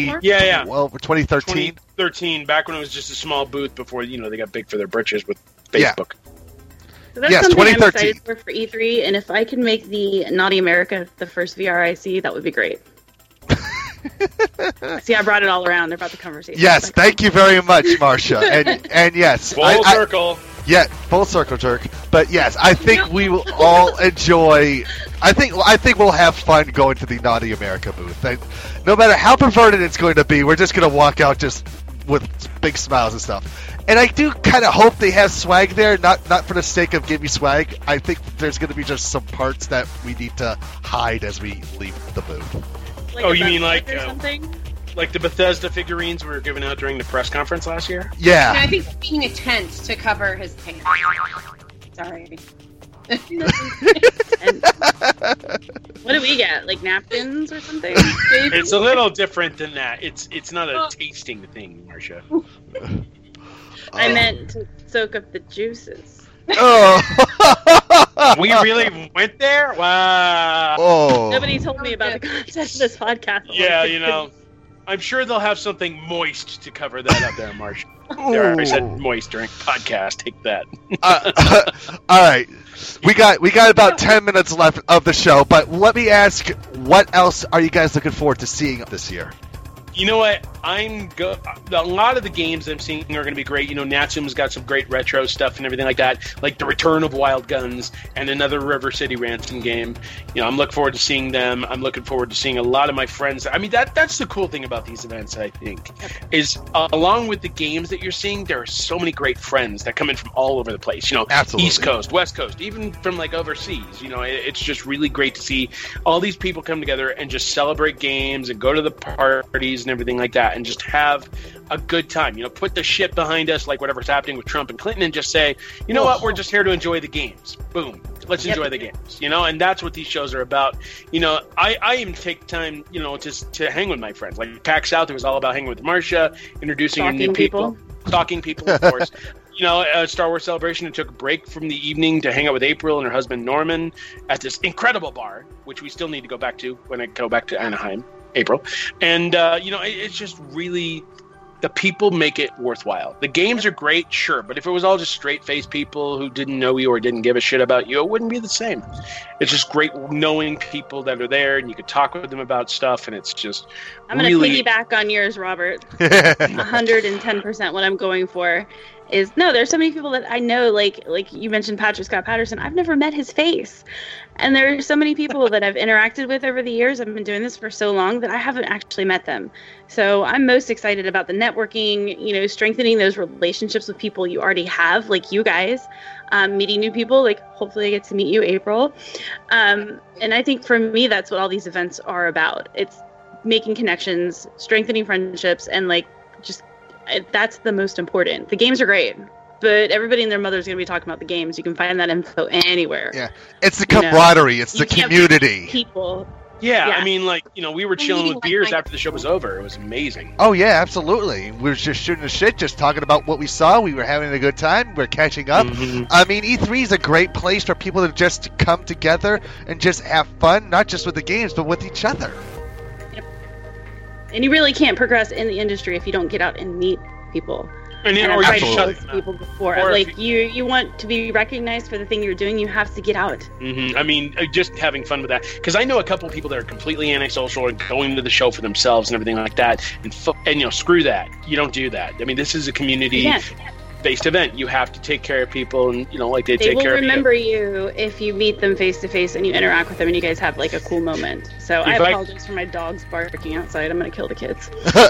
2013, back when it was just a small booth before they got big for their britches with Facebook. So that's something 2013. I'm excited for E3, and if I can make the Naughty America the first VR I see, that would be great. See, I brought it all around about the conversation. Yes, thank you very much, Marsha. And yes, full circle. Yeah, full circle jerk. But yes, I think we will all enjoy. I think we'll have fun going to the Naughty America booth. And no matter how perverted it's going to be, we're just going to walk out just with big smiles and stuff. And I do kind of hope they have swag there, not for the sake of give me swag. I think there's going to be just some parts that we need to hide as we leave the booth. Like you mean like something? Like the Bethesda figurines we were giving out during the press conference last year? Yeah. I think he's making a tent to cover his pants. Sorry. What do we get? Like napkins or something? It's a little different than that. It's not a tasting thing, Marsha. I meant to soak up the juices. Oh. We really went there? Wow. Oh. Nobody told me about the concept of this podcast. Yeah, I'm sure they'll have something moist to cover that up there, Marsha. There, I said moist during podcast. Take that. All right. We got about 10 minutes left of the show, but let me ask, what else are you guys looking forward to seeing this year? You know what? A lot of the games I'm seeing are going to be great. Natsum's got some great retro stuff and everything like that, like the Return of Wild Guns and another River City Ransom game. I'm looking forward to seeing them. I'm looking forward to seeing a lot of my friends. I mean, that's the cool thing about these events, I think, is along with the games that you're seeing, there are so many great friends that come in from all over the place. Absolutely. East Coast, West Coast, even from like overseas. It's just really great to see all these people come together and just celebrate games and go to the parties and everything like that. that and just have a good time. You know, put the shit behind us, like whatever's happening with Trump and Clinton, and just say, you know what, we're just here to enjoy the games. Boom. Let's enjoy the games, you know, and that's what these shows are about. You know, I even take time, you know, to hang with my friends. Like PAX South, it was all about hanging with Marcia, introducing new people, talking people, of course. You know, Star Wars Celebration, it took a break from the evening to hang out with April and her husband Norman at this incredible bar, which we still need to go back to when I go back to Anaheim, April. And, you know, it's just really... The people make it worthwhile. The games are great, sure, but if it was all just straight-faced people who didn't know you or didn't give a shit about you, it wouldn't be the same. It's just great knowing people that are there, and you could talk with them about stuff, and it's just I'm going to piggyback on yours, Robert. 110% what I'm going for is, no, there's so many people that I know, like you mentioned Patrick Scott Patterson. I've never met his face. And there are so many people that I've interacted with over the years. I've been doing this for so long that I haven't actually met them. So I'm most excited about the networking, you know, strengthening those relationships with people you already have, like you guys, meeting new people, like hopefully I get to meet you, April. And I think for me, that's what all these events are about. It's making connections, strengthening friendships, and like just that's the most important. The games are great, but everybody and their mother is going to be talking about the games. You can find that info anywhere. Yeah, it's the camaraderie. It's the community. People. Yeah, I mean, like, you know, we were chilling with beers after the show was over. It was amazing. Oh, yeah, absolutely. We were just shooting the shit, just talking about what we saw. We were having a good time. We're catching up. Mm-hmm. I mean, E3 is a great place for people to just come together and just have fun, not just with the games, but with each other. Yep. And you really can't progress in the industry if you don't get out and meet people. And I've tried to show people before. Like, you want to be recognized for the thing you're doing, you have to get out. Mm-hmm. I mean, just having fun with that. Because I know a couple of people that are completely antisocial and going to the show for themselves and everything like that. And you know, screw that. You don't do that. I mean, this is a community-based event. You have to take care of people, and, you know, like they take care of you. They will remember you if you meet them face-to-face and you interact with them and you guys have, like, a cool moment. So I apologize for my dogs barking outside. I'm going to kill the kids.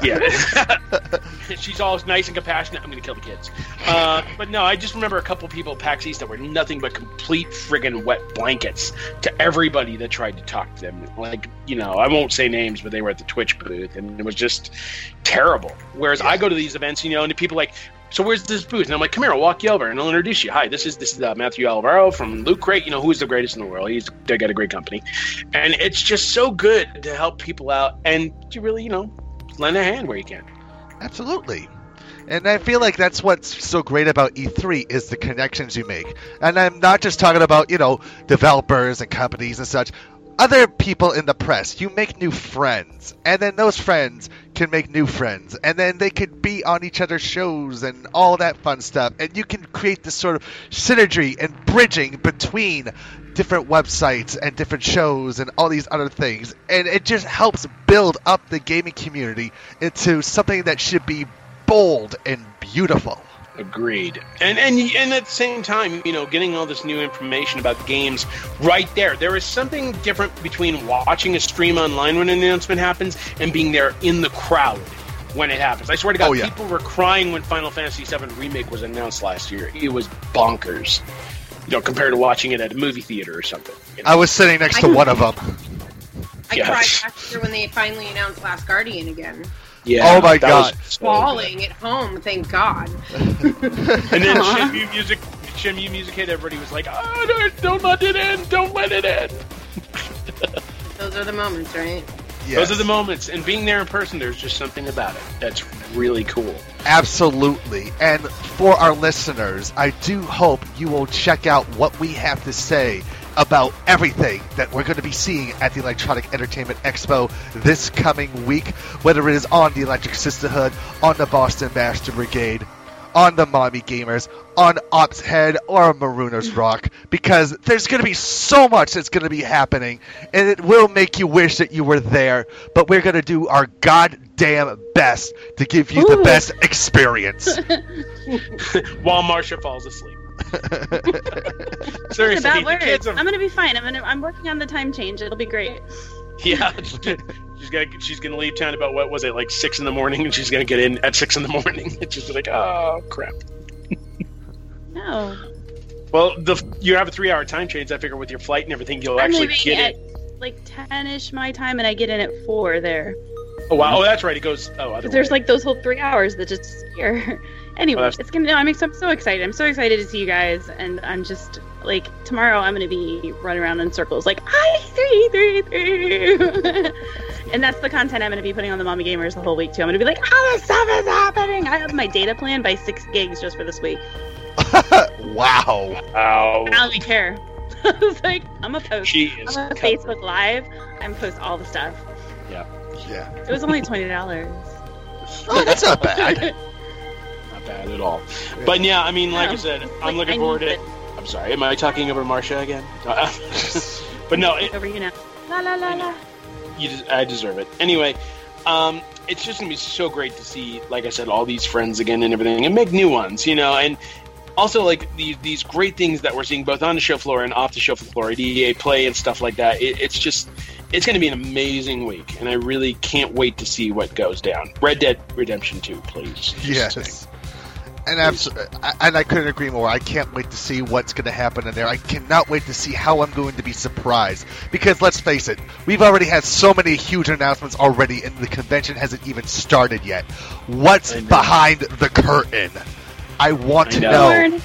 Yeah. She's always nice and compassionate. I'm going to kill the kids. But no, I just remember a couple people at PAX East that were nothing but complete friggin' wet blankets to everybody that tried to talk to them. Like, you know, I won't say names, but they were at the Twitch booth, and it was just terrible. Whereas I go to these events, you know, and people like, so where's this booth? And I'm like, come here, I'll walk you over and I'll introduce you. Hi, this is Matthew Alvaro from Loot Crate. You know, who's the greatest in the world? They got a great company. And it's just so good to help people out and to really, you know, lend a hand where you can. Absolutely. And I feel like that's what's so great about E3 is the connections you make. And I'm not just talking about, you know, developers and companies and such. Other people in the press, you make new friends, and then those friends can make new friends, and then they could be on each other's shows and all that fun stuff, and you can create this sort of synergy and bridging between different websites and different shows and all these other things, and it just helps build up the gaming community into something that should be bold and beautiful. Agreed. And at the same time, you know, getting all this new information about the games right there. There is something different between watching a stream online when an announcement happens and being there in the crowd when it happens. I swear to God, people were crying when Final Fantasy VII Remake was announced last year. It was bonkers. You know, compared to watching it at a movie theater or something. You know? I was sitting next to one of them. I cried last year when they finally announced Last Guardian again. Yeah, oh my God! Falling at home, thank God. And then Shenmue music hit. Everybody was like, "Oh, don't let it end! Don't let it end!" Those are the moments, right? Yes. Those are the moments, and being there in person, there's just something about it that's really cool. Absolutely. And for our listeners, I do hope you will check out what we have to say about everything that we're going to be seeing at the Electronic Entertainment Expo this coming week, whether it is on the Electric Sisterhood, on the Boston Master Brigade, on the Mommy Gamers, on Ops Head, or Marooners Rock, because there's going to be so much that's going to be happening, and it will make you wish that you were there, but we're going to do our goddamn best to give you the best experience. While Marcia falls asleep. Seriously, bad words. I'm gonna be fine. I'm working on the time change. It'll be great. Yeah, she's gonna leave town about what was it, like 6 a.m, and she's gonna get in at 6 a.m. and she's like, oh crap. No. Well, you have a 3-hour time change. I figure with your flight and everything, you'll actually get at like 10ish my time, and I get in at 4 there. Oh wow! Oh, that's right. It goes. Oh, other there's way. like those whole 3 hours that just disappear. Anyway, it's gonna. I'm so excited. I'm so excited to see you guys, and I'm just like tomorrow. I'm gonna be running around in circles like I333, and that's the content I'm gonna be putting on the Mommy Gamers the whole week too. I'm gonna be like, this stuff is happening. I have my data plan by 6 gigs just for this week. Wow. Wow. I don't even care. I was like, I'm gonna post. She is I'm gonna covered. Facebook Live. I'm post all the stuff. Yeah. Yeah. It was only $20. Oh, that's not bad. Not bad at all. But yeah, I mean, like I said, I'm looking forward to it. I'm sorry. Am I talking over Marcia again? But no. Over you now. La la la la. I deserve it. Anyway, it's just gonna be so great to see, like I said, all these friends again and everything, and make new ones, and also like these great things that we're seeing both on the show floor and off the show floor at EA Play and stuff like that. It's going to be an amazing week, and I really can't wait to see what goes down. Red Dead Redemption 2, please. Yes. And I couldn't agree more. I can't wait to see what's going to happen in there. I cannot wait to see how I'm going to be surprised. Because let's face it, we've already had so many huge announcements already, and the convention hasn't even started yet. What's behind the curtain? I want to know.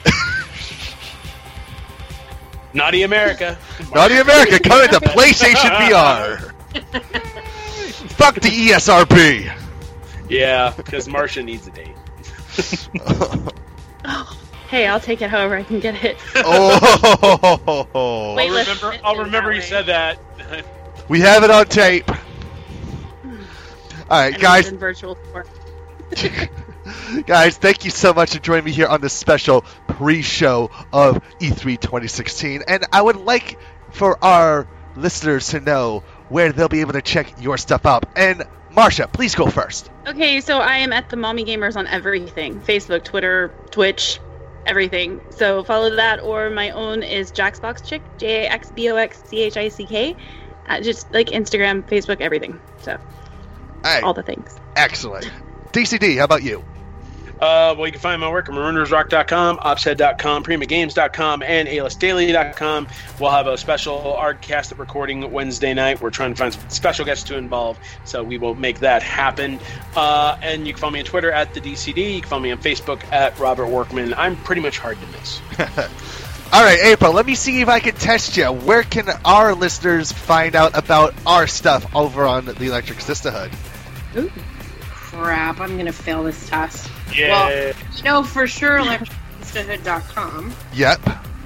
Naughty America. Naughty America coming to PlayStation VR. Fuck the ESRB. Yeah, because Marcia needs a date. Hey, I'll take it however I can get it. Oh. I'll remember you said that. We have it on tape. All right, guys. In virtual form. Guys, thank you so much for joining me here on this special pre-show of E3 2016. And I would like for our listeners to know where they'll be able to check your stuff out. And Marcia, please go first. Okay, so I am at the Mommy Gamers on everything. Facebook, Twitter, Twitch, everything. So follow that, or my own is Jaxboxchick, JAXBOXCHICK. Just like Instagram, Facebook, everything. So, all the things. Excellent. DCD, how about you? Well, you can find my work at MaroondersRock.com, OpsHead.com, PrimaGames.com, and ALSDaily.com. We'll have a special ArtCast recording Wednesday night. We're trying to find some special guests to involve, so we will make that happen. And you can follow me on Twitter at the DCD. You can follow me on Facebook at Robert Workman. I'm pretty much hard to miss. All right, April, let me see if I can test you. Where can our listeners find out about our stuff over on the Electric Sisterhood? Ooh. Crap, I'm going to fail this test. Yeah. Well, for sure, electricsisterhood.com. Yep.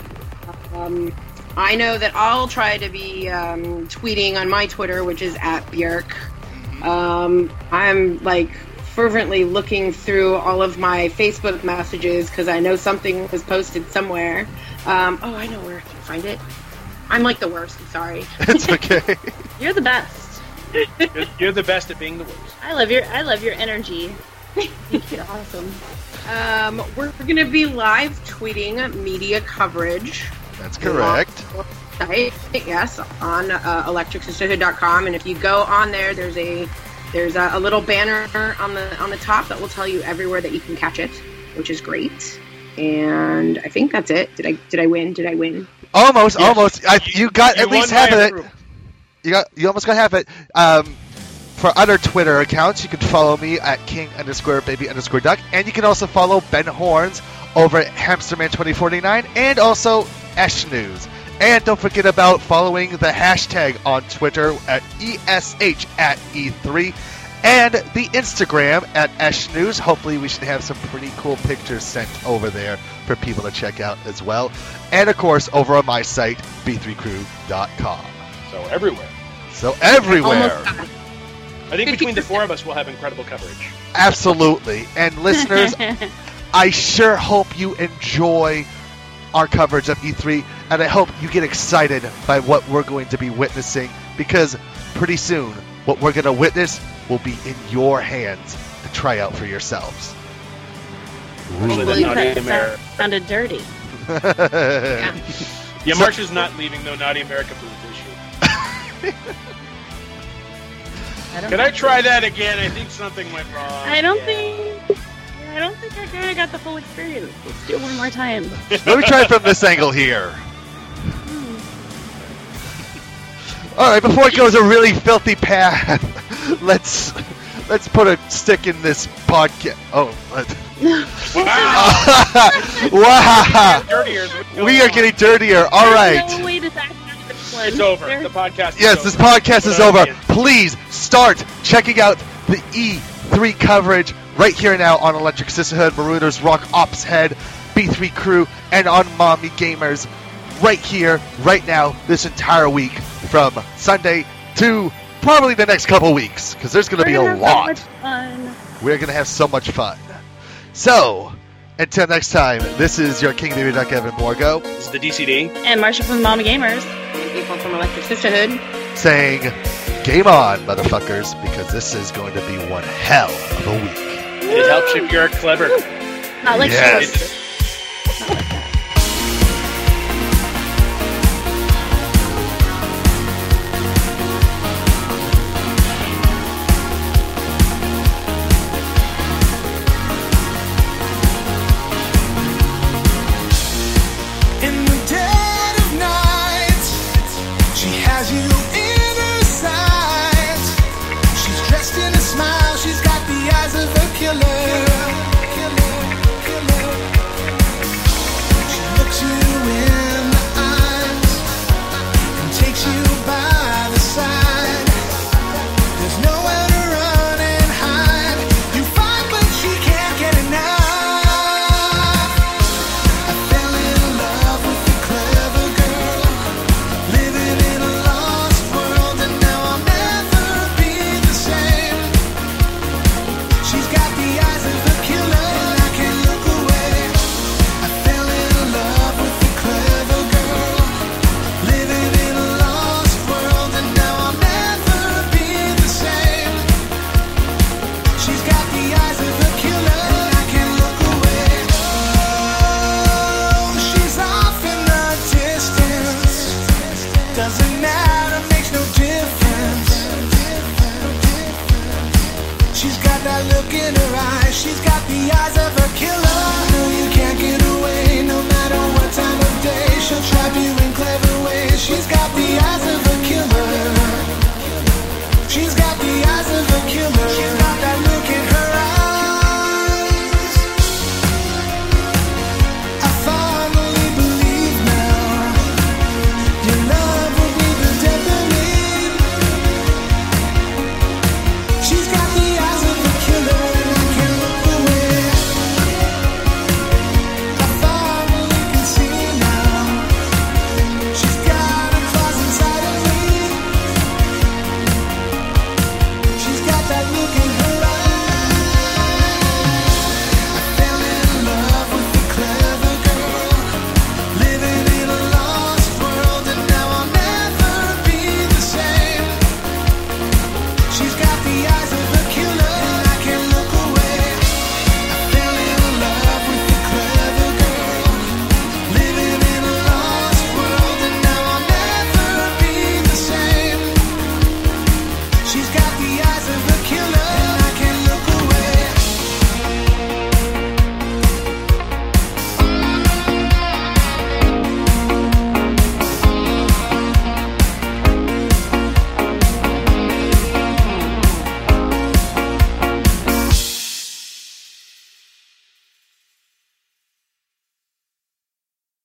I know that I'll try to be tweeting on my Twitter, which is at Björk. I'm, fervently looking through all of my Facebook messages because I know something was posted somewhere. I know where I can find it. I'm the worst, I'm sorry. It's okay. You're the best. You're the best at being the worst. I love your energy. You're awesome. We're going to be live tweeting media coverage. That's correct. Yes, on electricsisterhood.com, and if you go on there, there's a little banner on the top that will tell you everywhere that you can catch it, which is great. And I think that's it. Did I win? Almost. You got you at least won half of by a it. group. You almost got half of it. For other Twitter accounts, you can follow me at king_baby_duck, and you can also follow Ben Horns over at Hamsterman2049 and also Esh News. And don't forget about following the hashtag on Twitter at ESH@E3 and the Instagram at Esh News. Hopefully we should have some pretty cool pictures sent over there for people to check out as well. And of course over on my site, b3crew.com. So everywhere. I think between the four of us, we'll have incredible coverage. Absolutely. And listeners, I sure hope you enjoy our coverage of E3, and I hope you get excited by what we're going to be witnessing, because pretty soon, what we're going to witness will be in your hands to try out for yourselves. That sounded dirty. Yeah, Marcia's not leaving, though. Naughty America for this issue. Can I try that again? I think something went wrong. I don't think I kind of got the full experience. Let's do it one more time. Let me try from this angle here. Alright, before it goes a really filthy path, let's put a stick in this podcast. Oh, wow! We are getting dirtier. All right. No way to it's over. The podcast. Yes, this podcast is over. Please start checking out the E3 coverage right here now on Electric Sisterhood, Marauders Rock, Ops Head, B3 Crew, and on Mommy Gamers. Right here, right now, this entire week, from Sunday to probably the next couple weeks, because there's going to be a lot. We're going to have so much fun. So, until next time, this is your King Baby Duck, Evan Morgo. This is the DCD. And Marsha from Mommy Gamers. And people from Electric Sisterhood. Saying, game on, motherfuckers, because this is going to be one hell of a week. It helps if you're clever. Not like yes. She's got that look in her eyes. She's got the eyes of a killer.